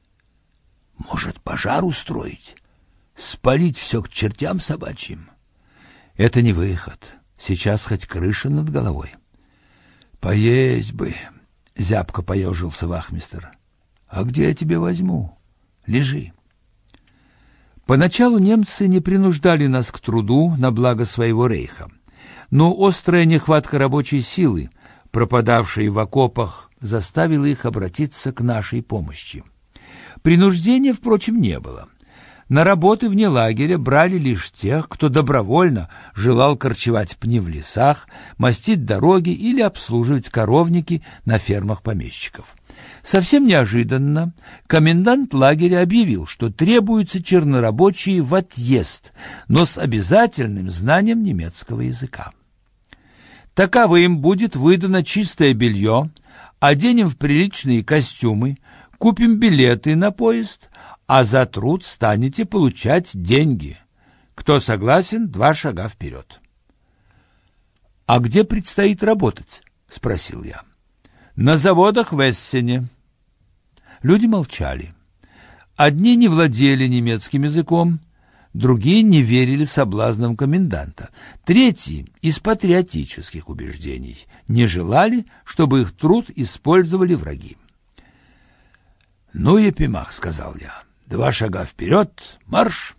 «Может, пожар устроить? Спалить все к чертям собачьим?» «Это не выход. Сейчас хоть крыша над головой». «Поесть бы», — зябко поежился вахмистр. «А где я тебе возьму? Лежи». Поначалу немцы не принуждали нас к труду на благо своего рейха, но острая нехватка рабочей силы, пропадавшей в окопах, заставила их обратиться к нашей помощи. Принуждения, впрочем, не было. На работы вне лагеря брали лишь тех, кто добровольно желал корчевать пни в лесах, мастить дороги или обслуживать коровники на фермах помещиков. Совсем неожиданно комендант лагеря объявил, что требуются чернорабочие в отъезд, но с обязательным знанием немецкого языка. Таковым будет выдано чистое белье, оденем в приличные костюмы, купим билеты на поезд, а за труд станете получать деньги. Кто согласен, два шага вперед. — А где предстоит работать? — спросил я. — На заводах в Эссене. Люди молчали. Одни не владели немецким языком, другие не верили соблазнам коменданта, третьи из патриотических убеждений не желали, чтобы их труд использовали враги. — Ну, Епимах, — сказал я, — два шага вперед, марш!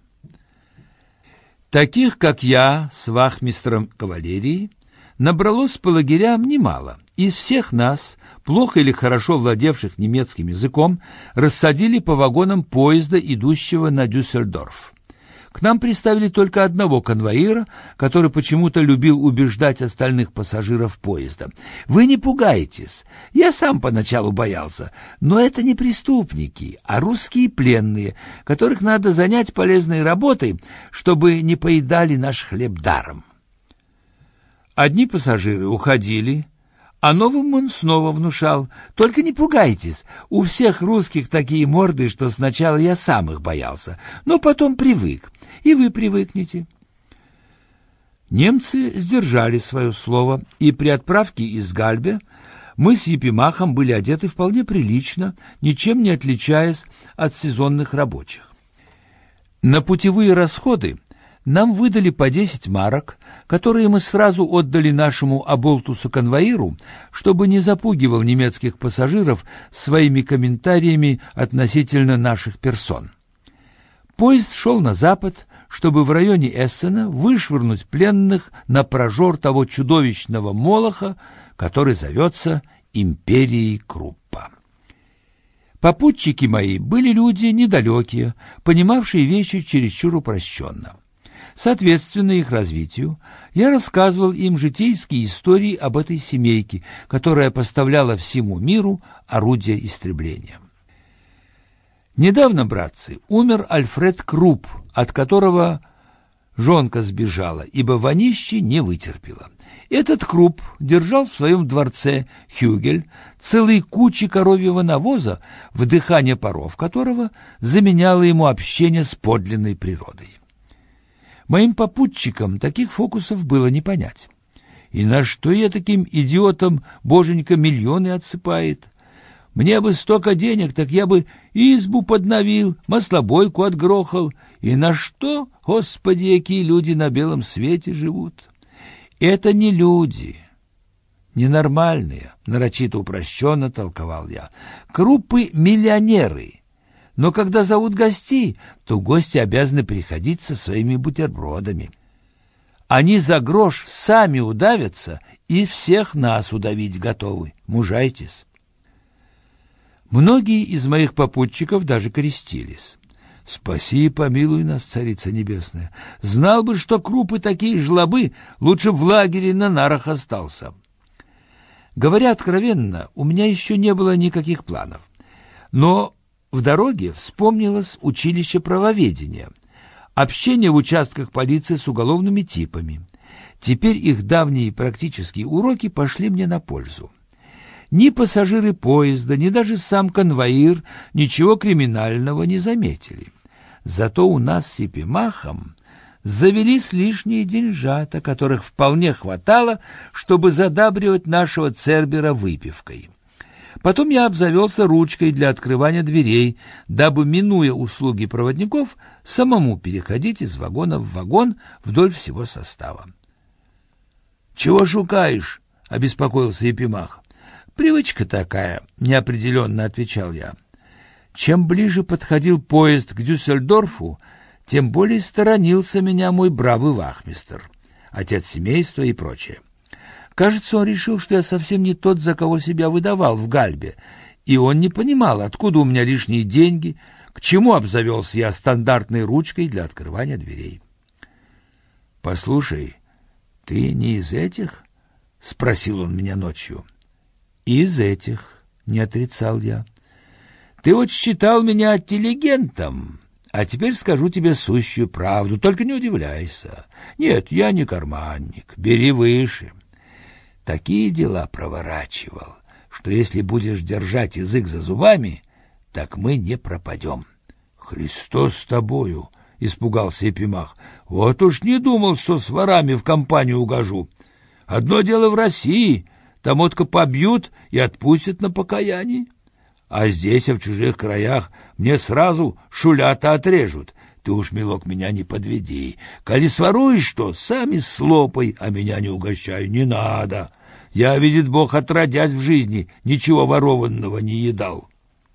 Таких, как я, с вахмистром кавалерии, набралось по лагерям немало. Из всех нас, плохо или хорошо владевших немецким языком, рассадили по вагонам поезда, идущего на Дюссельдорф. К нам приставили только одного конвоира, который почему-то любил убеждать остальных пассажиров поезда. «Вы не пугайтесь, я сам поначалу боялся, но это не преступники, а русские пленные, которых надо занять полезной работой, чтобы не поедали наш хлеб даром». Одни пассажиры уходили, а новым он снова внушал: «Только не пугайтесь, у всех русских такие морды, что сначала я сам их боялся, но потом привык, и вы привыкнете». Немцы сдержали свое слово, и при отправке из Гальбе мы с Епимахом были одеты вполне прилично, ничем не отличаясь от сезонных рабочих. На путевые расходы нам выдали по десять марок, которые мы сразу отдали нашему оболтусу-конвоиру, чтобы не запугивал немецких пассажиров своими комментариями относительно наших персон. Поезд шел на запад, чтобы в районе Эссена вышвырнуть пленных на прожор того чудовищного молоха, который зовется империей Круппа. Попутчики мои были люди недалекие, понимавшие вещи чересчур упрощенно. Соответственно их развитию, я рассказывал им житейские истории об этой семейке, которая поставляла всему миру орудия истребления. Недавно, братцы, умер Альфред Крупп, от которого жонка сбежала, ибо вонище не вытерпела. Этот Крупп держал в своем дворце Хюгель целые кучи коровьего навоза, вдыхание паров которого заменяло ему общение с подлинной природой. Моим попутчикам таких фокусов было не понять. И на что я таким идиотам боженька миллионы отсыпает? Мне бы столько денег, так я бы избу подновил, маслобойку отгрохал. И на что, Господи, какие люди на белом свете живут? Это не люди, ненормальные, нарочито упрощенно толковал я. Круппы — миллионеры. Но когда зовут гостей, то гости обязаны приходить со своими бутербродами. Они за грош сами удавятся и всех нас удавить готовы. Мужайтесь. Многие из моих попутчиков даже крестились. Спаси и помилуй нас, Царица Небесная. Знал бы, что Круппы такие жлобы, лучше в лагере на нарах остался. Говоря откровенно, у меня еще не было никаких планов. Но в дороге вспомнилось училище правоведения, общение в участках полиции с уголовными типами. Теперь их давние практические уроки пошли мне на пользу. Ни пассажиры поезда, ни даже сам конвоир ничего криминального не заметили. Зато у нас с Епимахом завелись лишние деньжата, которых вполне хватало, чтобы задабривать нашего Цербера выпивкой. Потом я обзавелся ручкой для открывания дверей, дабы, минуя услуги проводников, самому переходить из вагона в вагон вдоль всего состава. — Чего шукаешь? — обеспокоился Епимах. — Привычка такая, — неопределенно отвечал я. Чем ближе подходил поезд к Дюссельдорфу, тем более сторонился меня мой бравый вахмистр, отец семейства и прочее. Кажется, он решил, что я совсем не тот, за кого себя выдавал в Гальбе, и он не понимал, откуда у меня лишние деньги, к чему обзавелся я стандартной ручкой для открывания дверей. — Послушай, ты не из этих? — спросил он меня ночью. — Из этих, — не отрицал я. — Ты вот считал меня интеллигентом, а теперь скажу тебе сущую правду, только не удивляйся. Нет, я не карманник, бери выше. Такие дела проворачивал, что если будешь держать язык за зубами, так мы не пропадем. — Христос с тобою! — испугался Епимах. — Вот уж не думал, что с ворами в компанию угожу. Одно дело в России, там отка побьют и отпустят на покаяние. А здесь, а в чужих краях, мне сразу шулята отрежут. Ты уж, милок, меня не подведи. Коли своруешь что, сами слопай, а меня не угощай, не надо. Я, видит Бог, отродясь в жизни, ничего ворованного не едал.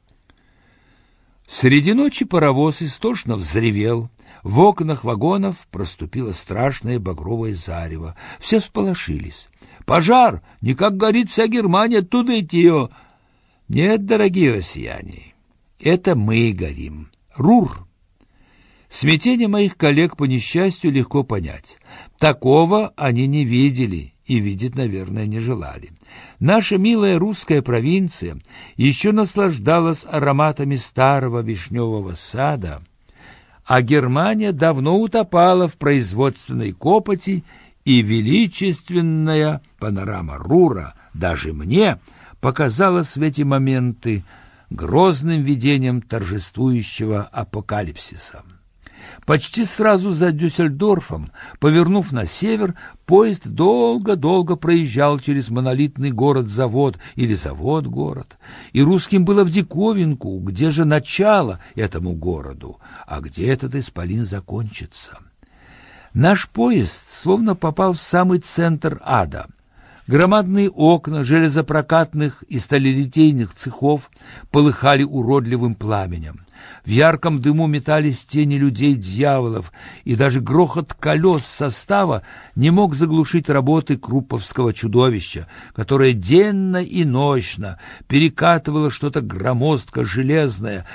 Среди ночи паровоз истошно взревел. В окнах вагонов проступило страшное багровое зарево. Все всполошились. «Пожар! Никак горит вся Германия, оттуда идти ее!» Нет, дорогие россияне, это мы горим. Рур! Смятение моих коллег, по несчастью, легко понять. Такого они не видели и видеть, наверное, не желали. Наша милая русская провинция еще наслаждалась ароматами старого вишневого сада, а Германия давно утопала в производственной копоти, и величественная панорама Рура даже мне показалась в эти моменты грозным видением торжествующего апокалипсиса. Почти сразу за Дюссельдорфом, повернув на север, поезд долго-долго проезжал через монолитный город-завод или завод-город, и русским было в диковинку, где же начало этому городу, а где этот исполин закончится. Наш поезд словно попал в самый центр ада. Громадные окна железопрокатных и сталелитейных цехов полыхали уродливым пламенем. В ярком дыму метались тени людей-дьяволов, и даже грохот колес состава не мог заглушить работы крупповского чудовища, которое денно и нощно перекатывало что-то громоздко-железное,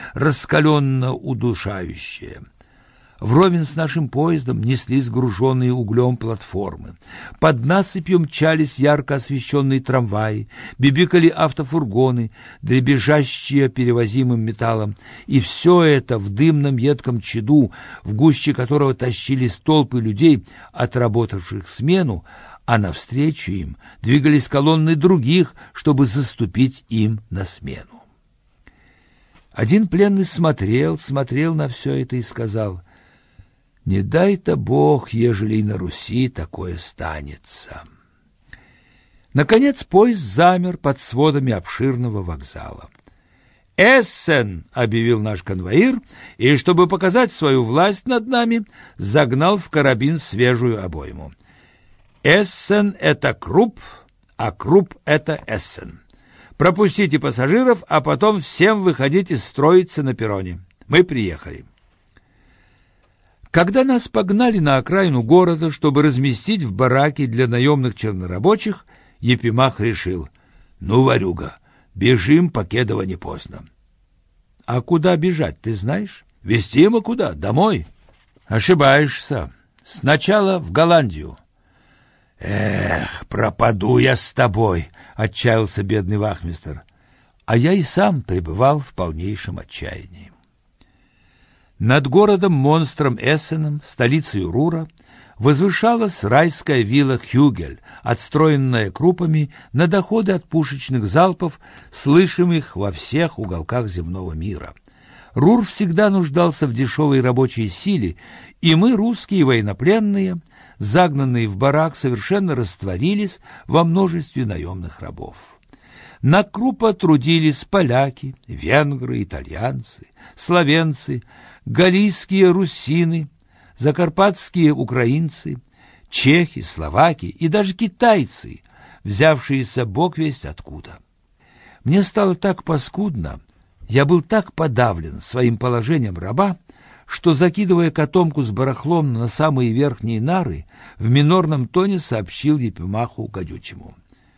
раскаленно-удушающее. Вровень с нашим поездом неслись груженные углем платформы. Под насыпью мчались ярко освещенные трамваи, бибикали автофургоны, дребезжащие перевозимым металлом. И все это в дымном едком чаду, в гуще которого тащились толпы людей, отработавших смену, а навстречу им двигались колонны других, чтобы заступить им на смену. Один пленный смотрел, смотрел на все это и сказал: «Не дай-то Бог, ежели и на Руси такое станется». Наконец поезд замер под сводами обширного вокзала. «Эссен!» — объявил наш конвоир, и, чтобы показать свою власть над нами, загнал в карабин свежую обойму. «Эссен — это Крупп, а Крупп — это Эссен. Пропустите пассажиров, а потом всем выходите строиться на перроне. Мы приехали». Когда нас погнали на окраину города, чтобы разместить в бараке для наемных чернорабочих, Епимах решил: «Ну, ворюга, бежим, покедово не поздно». «А куда бежать, ты знаешь?» «Везти мы куда? Домой?» «Ошибаешься. Сначала в Голландию». «Эх, пропаду я с тобой!» — отчаялся бедный вахмистр. А я и сам пребывал в полнейшем отчаянии. Над городом-монстром Эссеном, столицей Рура, возвышалась райская вилла Хюгель, отстроенная крупами на доходы от пушечных залпов, слышимых во всех уголках земного мира. Рур всегда нуждался в дешевой рабочей силе, и мы, русские военнопленные, загнанные в барак, совершенно растворились во множестве наемных рабов. На крупа трудились поляки, венгры, итальянцы, словенцы, галийские русины, закарпатские украинцы, чехи, словаки и даже китайцы, взявшиеся бог весть откуда. Мне стало так паскудно, я был так подавлен своим положением раба, что, закидывая котомку с барахлом на самые верхние нары, в минорном тоне сообщил Епимаху Гадючему: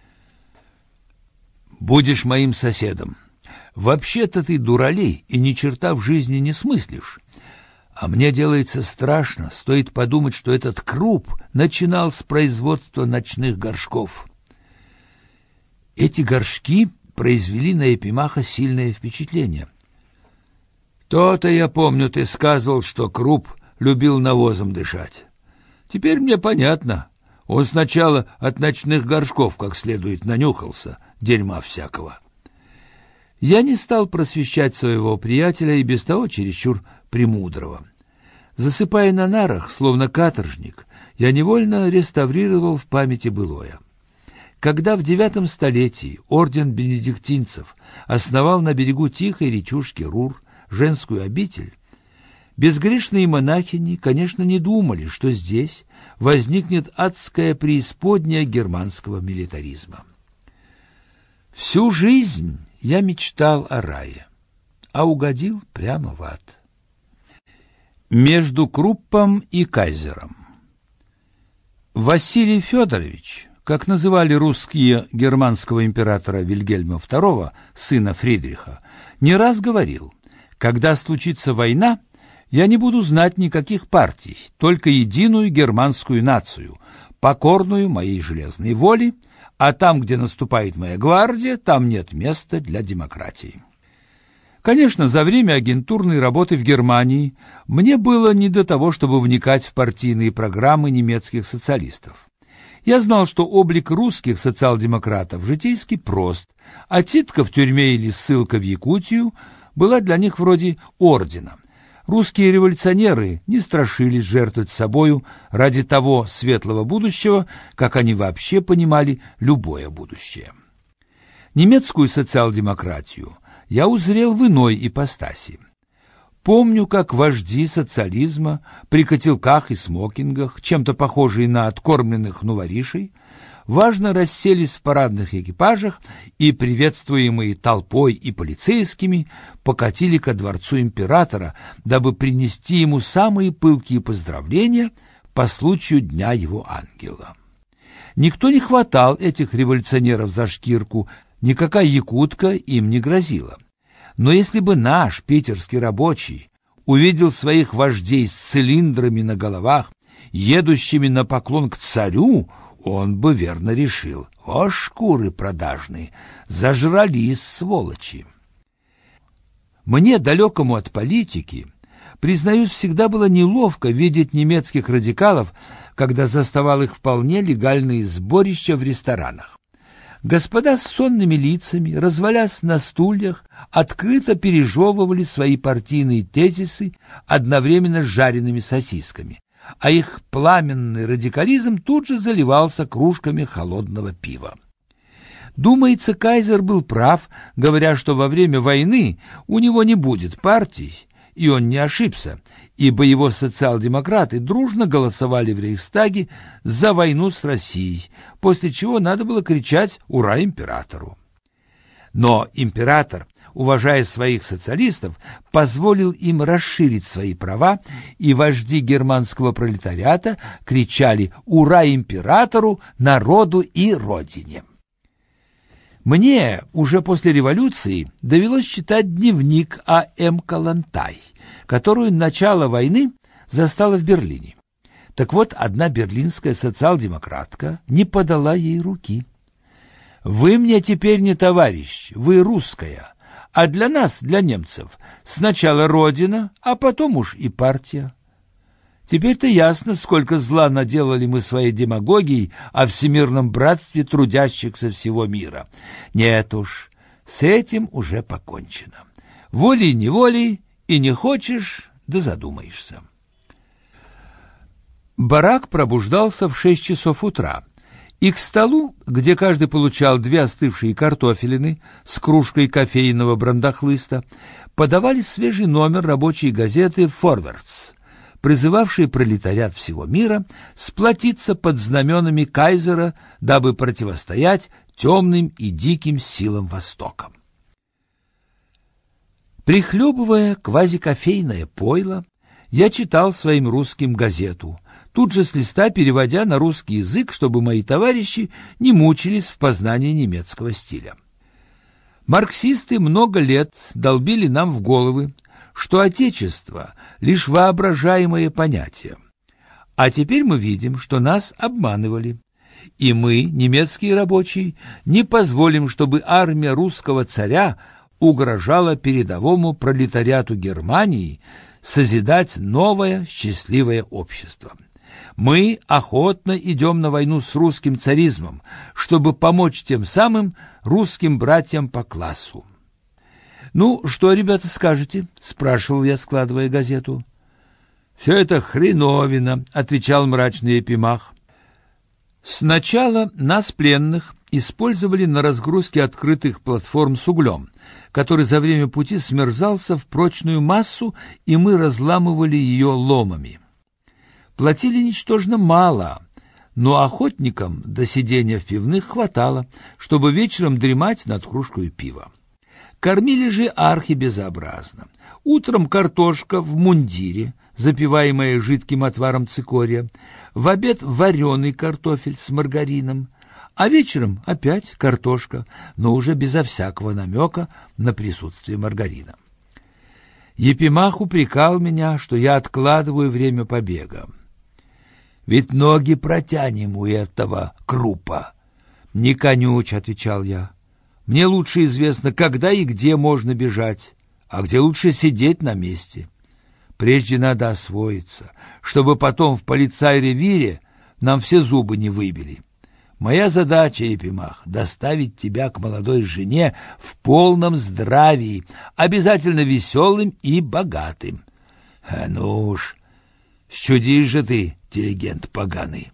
«Будешь моим соседом. Вообще-то ты дуралей и ни черта в жизни не смыслишь. А мне делается страшно, стоит подумать, что этот Круп начинал с производства ночных горшков». Эти горшки произвели на Епимаха сильное впечатление. «То-то, я помню, ты сказывал, что Круп любил навозом дышать. Теперь мне понятно. Он сначала от ночных горшков как следует нанюхался, дерьма всякого». Я не стал просвещать своего приятеля и без того чересчур премудрого. Засыпая на нарах, словно каторжник, я невольно реставрировал в памяти былое. Когда в девятом столетии орден бенедиктинцев основал на берегу тихой речушки Рур женскую обитель, безгрешные монахини, конечно, не думали, что здесь возникнет адская преисподняя германского милитаризма. Всю жизнь я мечтал о рае, а угодил прямо в ад. Между Круппом и кайзером. Василий Федорович, как называли русские германского императора Вильгельма второго, сына Фридриха, не раз говорил: «Когда случится война, я не буду знать никаких партий, только единую германскую нацию, покорную моей железной воле, а там, где наступает моя гвардия, там нет места для демократии». Конечно, за время агентурной работы в Германии мне было не до того, чтобы вникать в партийные программы немецких социалистов. Я знал, что облик русских социал-демократов житейски прост, а титка в тюрьме или ссылка в Якутию была для них вроде ордена. Русские революционеры не страшились жертвовать собою ради того светлого будущего, как они вообще понимали любое будущее. Немецкую социал-демократию я узрел в иной ипостаси. Помню, как вожди социализма при котелках и смокингах, чем-то похожие на откормленных новоришей, важно расселись в парадных экипажах и, приветствуемые толпой и полицейскими, покатили ко дворцу императора, дабы принести ему самые пылкие поздравления по случаю Дня его ангела. Никто не хватал этих революционеров за шкирку, никакая якутка им не грозила. Но если бы наш питерский рабочий увидел своих вождей с цилиндрами на головах, едущими на поклон к царю, он бы верно решил: о, шкуры продажные, зажрались, сволочи. Мне, далекому от политики, признаюсь, всегда было неловко видеть немецких радикалов, когда заставал их вполне легальные сборища в ресторанах. Господа с сонными лицами, развалясь на стульях, открыто пережевывали свои партийные тезисы одновременно с жареными сосисками, а их пламенный радикализм тут же заливался кружками холодного пива. Думается, кайзер был прав, говоря, что во время войны у него не будет партий, и он не ошибся, ибо его социал-демократы дружно голосовали в Рейхстаге за войну с Россией, после чего надо было кричать «Ура императору!». Но император, уважая своих социалистов, позволил им расширить свои права, и вожди германского пролетариата кричали «Ура императору, народу и родине!». Мне уже после революции довелось читать дневник А М Калантай, которую начало войны застало в Берлине. Так вот, одна берлинская социал-демократка не подала ей руки. «Вы мне теперь не товарищ, вы русская, а для нас, для немцев, сначала родина, а потом уж и партия». Теперь-то ясно, сколько зла наделали мы своей демагогией о всемирном братстве трудящихся всего мира. Нет уж, с этим уже покончено. Волей-неволей и не хочешь, да задумаешься. Барак пробуждался в шесть часов утра, и к столу, где каждый получал две остывшие картофелины с кружкой кофейного брандахлыста, подавали свежий номер рабочей газеты «Форвардс», призывавший пролетариат всего мира сплотиться под знаменами кайзера, дабы противостоять темным и диким силам Востока. Прихлебывая квазикофейное пойло, я читал своим русским газету, тут же с листа переводя на русский язык, чтобы мои товарищи не мучились в познании немецкого стиля. Марксисты много лет долбили нам в головы, что отечество — лишь воображаемое понятие. А теперь мы видим, что нас обманывали. И мы, немецкие рабочие, не позволим, чтобы армия русского царя угрожала передовому пролетариату Германии созидать новое счастливое общество. Мы охотно идем на войну с русским царизмом, чтобы помочь тем самым русским братьям по классу. «Ну, что, ребята, скажете?» — спрашивал я, складывая газету. «Все это хреновина», — отвечал мрачный Епимах. Сначала нас, пленных, использовали на разгрузке открытых платформ с углем, который за время пути смерзался в прочную массу, и мы разламывали ее ломами. Платили ничтожно мало, но охотникам до сидения в пивных хватало, чтобы вечером дремать над кружкой пива. Кормили же архибезобразно. Утром картошка в мундире, запиваемая жидким отваром цикория, в обед вареный картофель с маргарином, а вечером опять картошка, но уже безо всякого намека на присутствие маргарина. Епимах упрекал меня, что я откладываю время побега. «Ведь ноги протянем у этого крупа». «Не конючь», — отвечал я. «Мне лучше известно, когда и где можно бежать, а где лучше сидеть на месте. Прежде надо освоиться, чтобы потом в полицай-ревире нам все зубы не выбили. Моя задача, Епимах, доставить тебя к молодой жене в полном здравии, обязательно веселым и богатым». А ну уж, счудишь же ты, интеллигент поганый.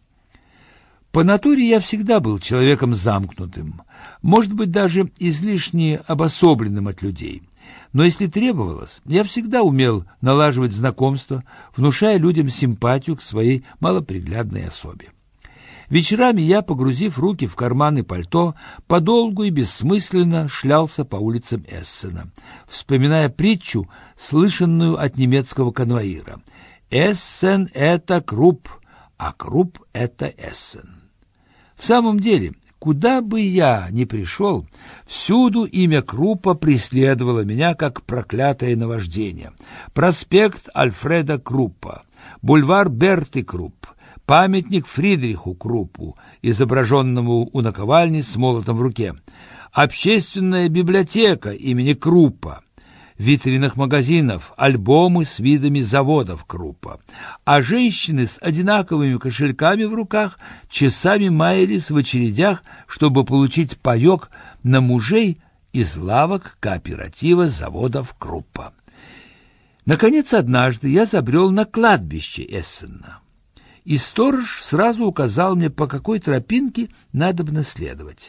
По натуре я всегда был человеком замкнутым, может быть, даже излишне обособленным от людей. Но если требовалось, я всегда умел налаживать знакомства, внушая людям симпатию к своей малоприглядной особе. Вечерами я, погрузив руки в карманы пальто, подолгу и бессмысленно шлялся по улицам Эссена, вспоминая притчу, слышанную от немецкого конвоира. «Эссен — это Крупп, а Крупп — это Эссен». В самом деле, куда бы я ни пришел, всюду имя Круппа преследовало меня, как проклятое наваждение. Проспект Альфреда Круппа, бульвар Берты Крупп, памятник Фридриху Круппу, изображенному у наковальни с молотом в руке, общественная библиотека имени Круппа, в витринах магазинов альбомы с видами заводов Круппа, а женщины с одинаковыми кошельками в руках часами маялись в очередях, чтобы получить паёк на мужей из лавок кооператива заводов Круппа. Наконец, однажды я забрел на кладбище Эссена, и сторож сразу указал мне, по какой тропинке надобно следовать.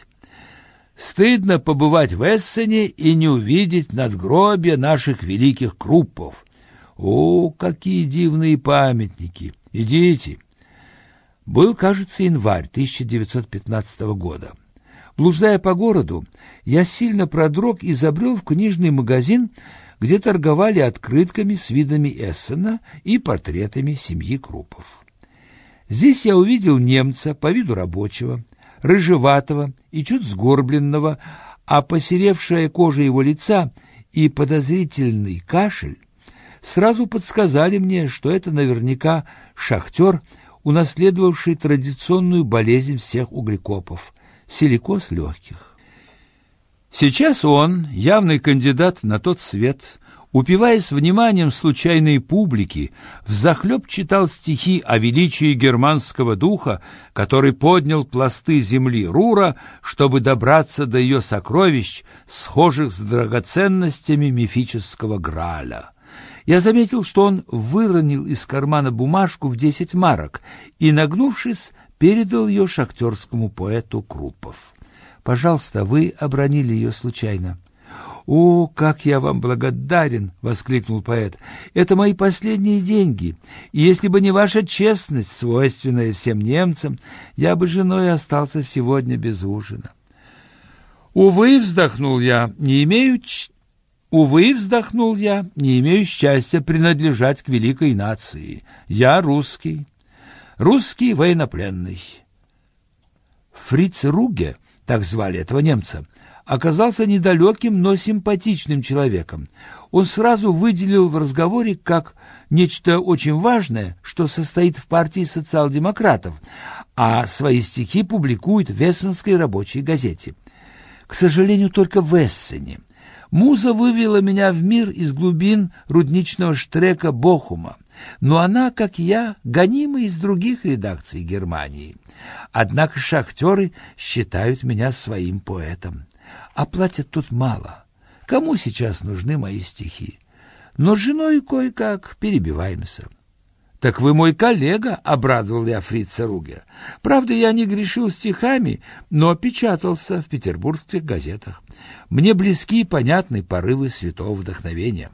Стыдно побывать в Эссене и не увидеть надгробия наших великих Круппов. О, какие дивные памятники! Идите. Был, кажется, январь тысяча девятьсот пятнадцатого года. Блуждая по городу, я сильно продрог и забрел в книжный магазин, где торговали открытками с видами Эссена и портретами семьи Круппов. Здесь я увидел немца по виду рабочего, рыжеватого и чуть сгорбленного, а посеревшая кожа его лица и подозрительный кашель сразу подсказали мне, что это наверняка шахтер, унаследовавший традиционную болезнь всех углекопов – силикоз легких. Сейчас он, явный кандидат на тот свет, упиваясь вниманием случайной публики, взахлеб читал стихи о величии германского духа, который поднял пласты земли Рура, чтобы добраться до ее сокровищ, схожих с драгоценностями мифического Грааля. Я заметил, что он выронил из кармана бумажку в десять марок и, нагнувшись, передал ее шахтерскому поэту Крупов. «Пожалуйста, вы обронили ее случайно». «О, как я вам благодарен!» — воскликнул поэт. «Это мои последние деньги, и если бы не ваша честность, свойственная всем немцам, я бы женой остался сегодня без ужина». «Увы, — вздохнул я, — не имею ч... Увы, — вздохнул я, — не имею счастья принадлежать к великой нации. Я русский, русский военнопленный». Фриц Руге, так звали этого немца, оказался недалеким, но симпатичным человеком. Он сразу выделил в разговоре как нечто очень важное, что состоит в партии социал-демократов, а свои стихи публикует в Эссенской рабочей газете. К сожалению, только в Эссене. Муза вывела меня в мир из глубин рудничного штрека Бохума, но она, как я, гонима из других редакций Германии. Однако шахтеры считают меня своим поэтом. А платят тут мало. Кому сейчас нужны мои стихи? Но с женой кое-как перебиваемся. «Так вы мой коллега», — обрадовал я фрица Руге. «Правда, я не грешил стихами, но печатался в петербургских газетах. Мне близки и понятны порывы святого вдохновения».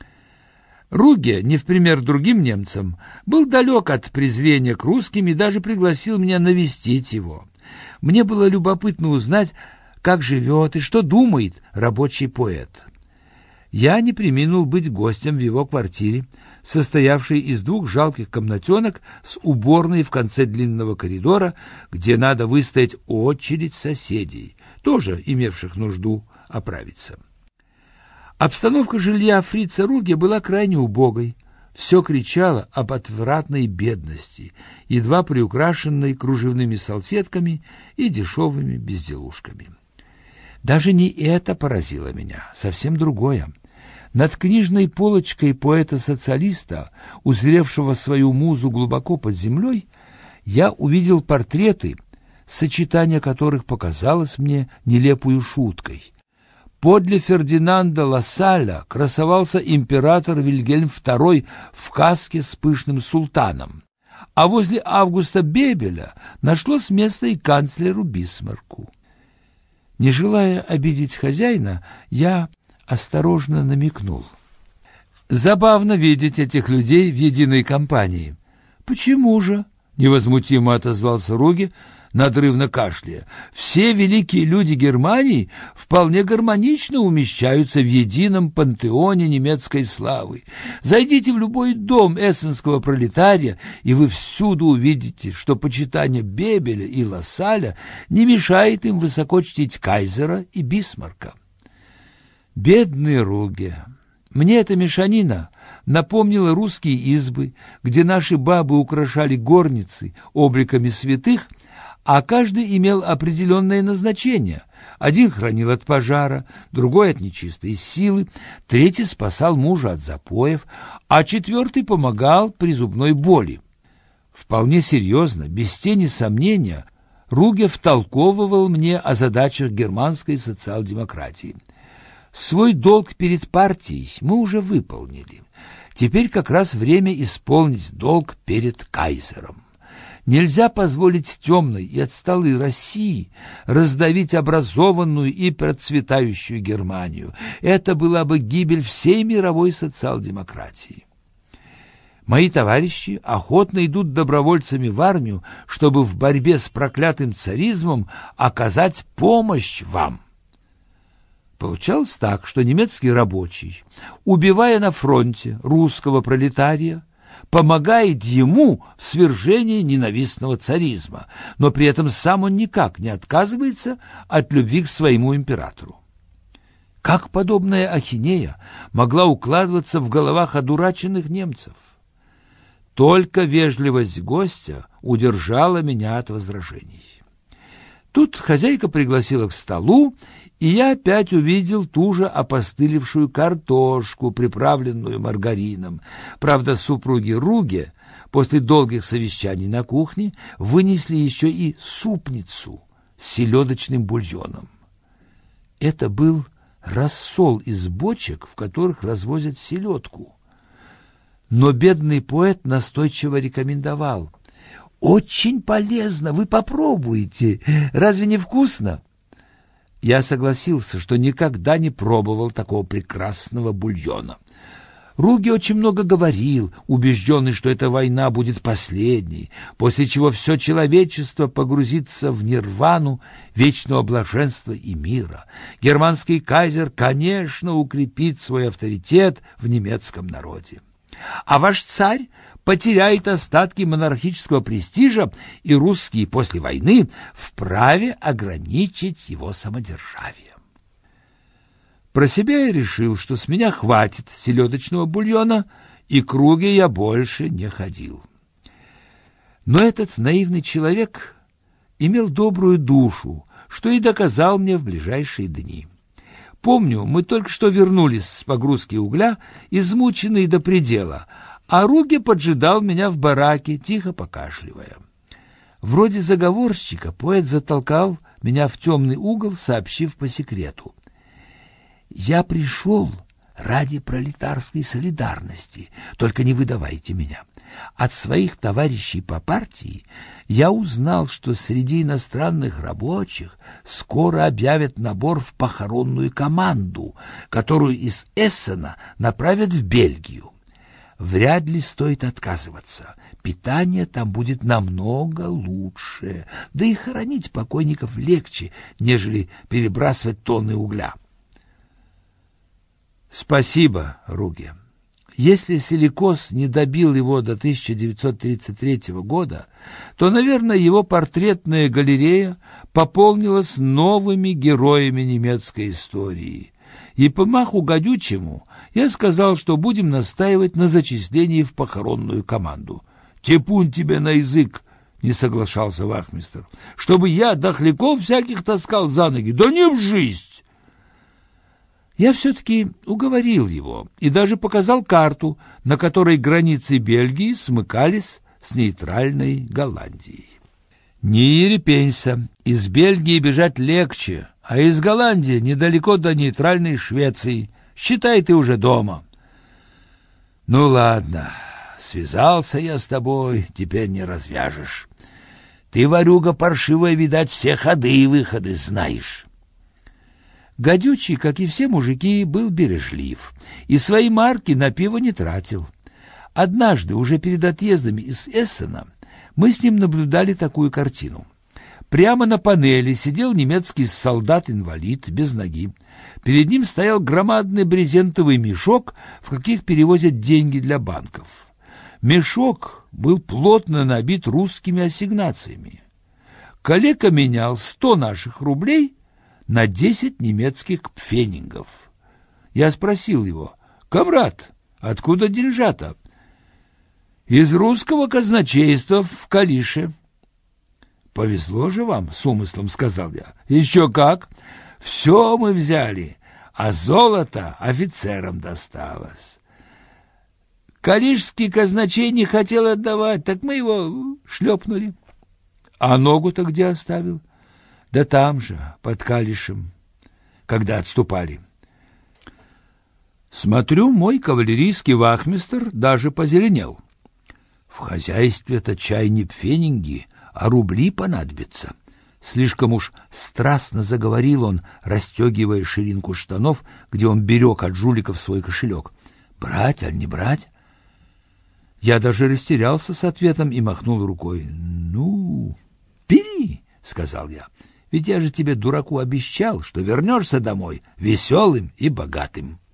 Руге, не в пример другим немцам, был далек от презрения к русским и даже пригласил меня навестить его. Мне было любопытно узнать, как живет и что думает рабочий поэт. Я не преминул быть гостем в его квартире, состоявшей из двух жалких комнатенок с уборной в конце длинного коридора, где надо выстоять очередь соседей, тоже имевших нужду оправиться. Обстановка жилья фрица Руге была крайне убогой. Все кричало об отвратной бедности, едва приукрашенной кружевными салфетками и дешевыми безделушками. Даже не это поразило меня, совсем другое. Над книжной полочкой поэта-социалиста, узревшего свою музу глубоко под землей, я увидел портреты, сочетание которых показалось мне нелепою шуткой. Подле Фердинанда Лассаля красовался император Вильгельм второй в каске с пышным султаном, а возле Августа Бебеля нашлось место и канцлеру Бисмарку. Не желая обидеть хозяина, я осторожно намекнул: «Забавно видеть этих людей в единой компании». «Почему же?» — невозмутимо отозвался Руге, надрывно кашляя. «Все великие люди Германии вполне гармонично умещаются в едином пантеоне немецкой славы. Зайдите в любой дом эссенского пролетария, и вы всюду увидите, что почитание Бебеля и Лассаля не мешает им высоко чтить кайзера и Бисмарка». Бедный Руге! Мне эта мешанина напомнила русские избы, где наши бабы украшали горницы обликами святых, а каждый имел определенное назначение. Один хранил от пожара, другой от нечистой силы, третий спасал мужа от запоев, а четвертый помогал при зубной боли. Вполне серьезно, без тени сомнения, Руге втолковывал мне о задачах германской социал-демократии. Свой долг перед партией мы уже выполнили. Теперь как раз время исполнить долг перед кайзером. Нельзя позволить темной и отсталой России раздавить образованную и процветающую Германию. Это была бы гибель всей мировой социал-демократии. Мои товарищи охотно идут добровольцами в армию, чтобы в борьбе с проклятым царизмом оказать помощь вам. Получалось так, что немецкий рабочий, убивая на фронте русского пролетария, помогает ему в свержении ненавистного царизма, но при этом сам он никак не отказывается от любви к своему императору. Как подобная ахинея могла укладываться в головах одураченных немцев? Только вежливость гостя удержала меня от возражений. Тут хозяйка пригласила к столу, и я опять увидел ту же опостылевшую картошку, приправленную маргарином. Правда, супруги Руге после долгих совещаний на кухне вынесли еще и супницу с селедочным бульоном. Это был рассол из бочек, в которых развозят селедку. Но бедный поэт настойчиво рекомендовал: «Очень полезно, вы попробуйте. Разве не вкусно?» Я согласился, что никогда не пробовал такого прекрасного бульона. Руги очень много говорил, убежденный, что эта война будет последней, после чего все человечество погрузится в нирвану вечного блаженства и мира. Германский кайзер, конечно, укрепит свой авторитет в немецком народе. А ваш царь потеряет остатки монархического престижа, и русские после войны вправе ограничить его самодержавие. Про себя я решил, что с меня хватит селедочного бульона, и к Руге я больше не ходил. Но этот наивный человек имел добрую душу, что и доказал мне в ближайшие дни. Помню, мы только что вернулись с погрузки угля, измученные до предела, а Руге поджидал меня в бараке, тихо покашливая. Вроде заговорщика поэт затолкал меня в темный угол, сообщив по секрету: «Я пришел ради пролетарской солидарности, только не выдавайте меня. От своих товарищей по партии я узнал, что среди иностранных рабочих скоро объявят набор в похоронную команду, которую из Эссена направят в Бельгию. Вряд ли стоит отказываться. Питание там будет намного лучше, да и хоронить покойников легче, нежели перебрасывать тонны угля». Спасибо, Руге. Если силикоз не добил его до тысяча девятьсот тридцать третьего года, то, наверное, его портретная галерея пополнилась новыми героями немецкой истории. И по маху гадючему я сказал, что будем настаивать на зачислении в похоронную команду. «Типун тебе на язык!» — не соглашался вахмистр. «Чтобы я дохляков всяких таскал за ноги? Да не в жизнь!» Я все-таки уговорил его и даже показал карту, на которой границы Бельгии смыкались с нейтральной Голландией. «Не ерепенься, из Бельгии бежать легче, а из Голландии недалеко до нейтральной Швеции. Считай, ты уже дома». «Ну ладно, связался я с тобой, теперь не развяжешь. Ты, ворюга паршивая, видать, все ходы и выходы знаешь». Гадючий, как и все мужики, был бережлив и свои марки на пиво не тратил. Однажды, уже перед отъездами из Эссена, мы с ним наблюдали такую картину. Прямо на панели сидел немецкий солдат-инвалид без ноги. Перед ним стоял громадный брезентовый мешок, в каких перевозят деньги для банков. Мешок был плотно набит русскими ассигнациями. Калека менял сто наших рублей на десять немецких пфенингов. Я спросил его: «Камрад, откуда деньжата?» «Из русского казначейства в Калише». «Повезло же вам, с умыслом», — сказал я. «Еще как! Все мы взяли, а золото офицерам досталось. Калишский казначей не хотел отдавать, так мы его шлепнули». «А ногу-то где оставил?» «Да там же, под Калишем, когда отступали». Смотрю, мой кавалерийский вахмистр даже позеленел. В хозяйстве-то чай не пфенинги, а рубли понадобятся. Слишком уж страстно заговорил он, расстегивая ширинку штанов, где он берег от жуликов свой кошелек. Брать, аль не брать? Я даже растерялся с ответом и махнул рукой. «Ну, бери», — сказал я. «Ведь я же тебе, дураку, обещал, что вернешься домой веселым и богатым».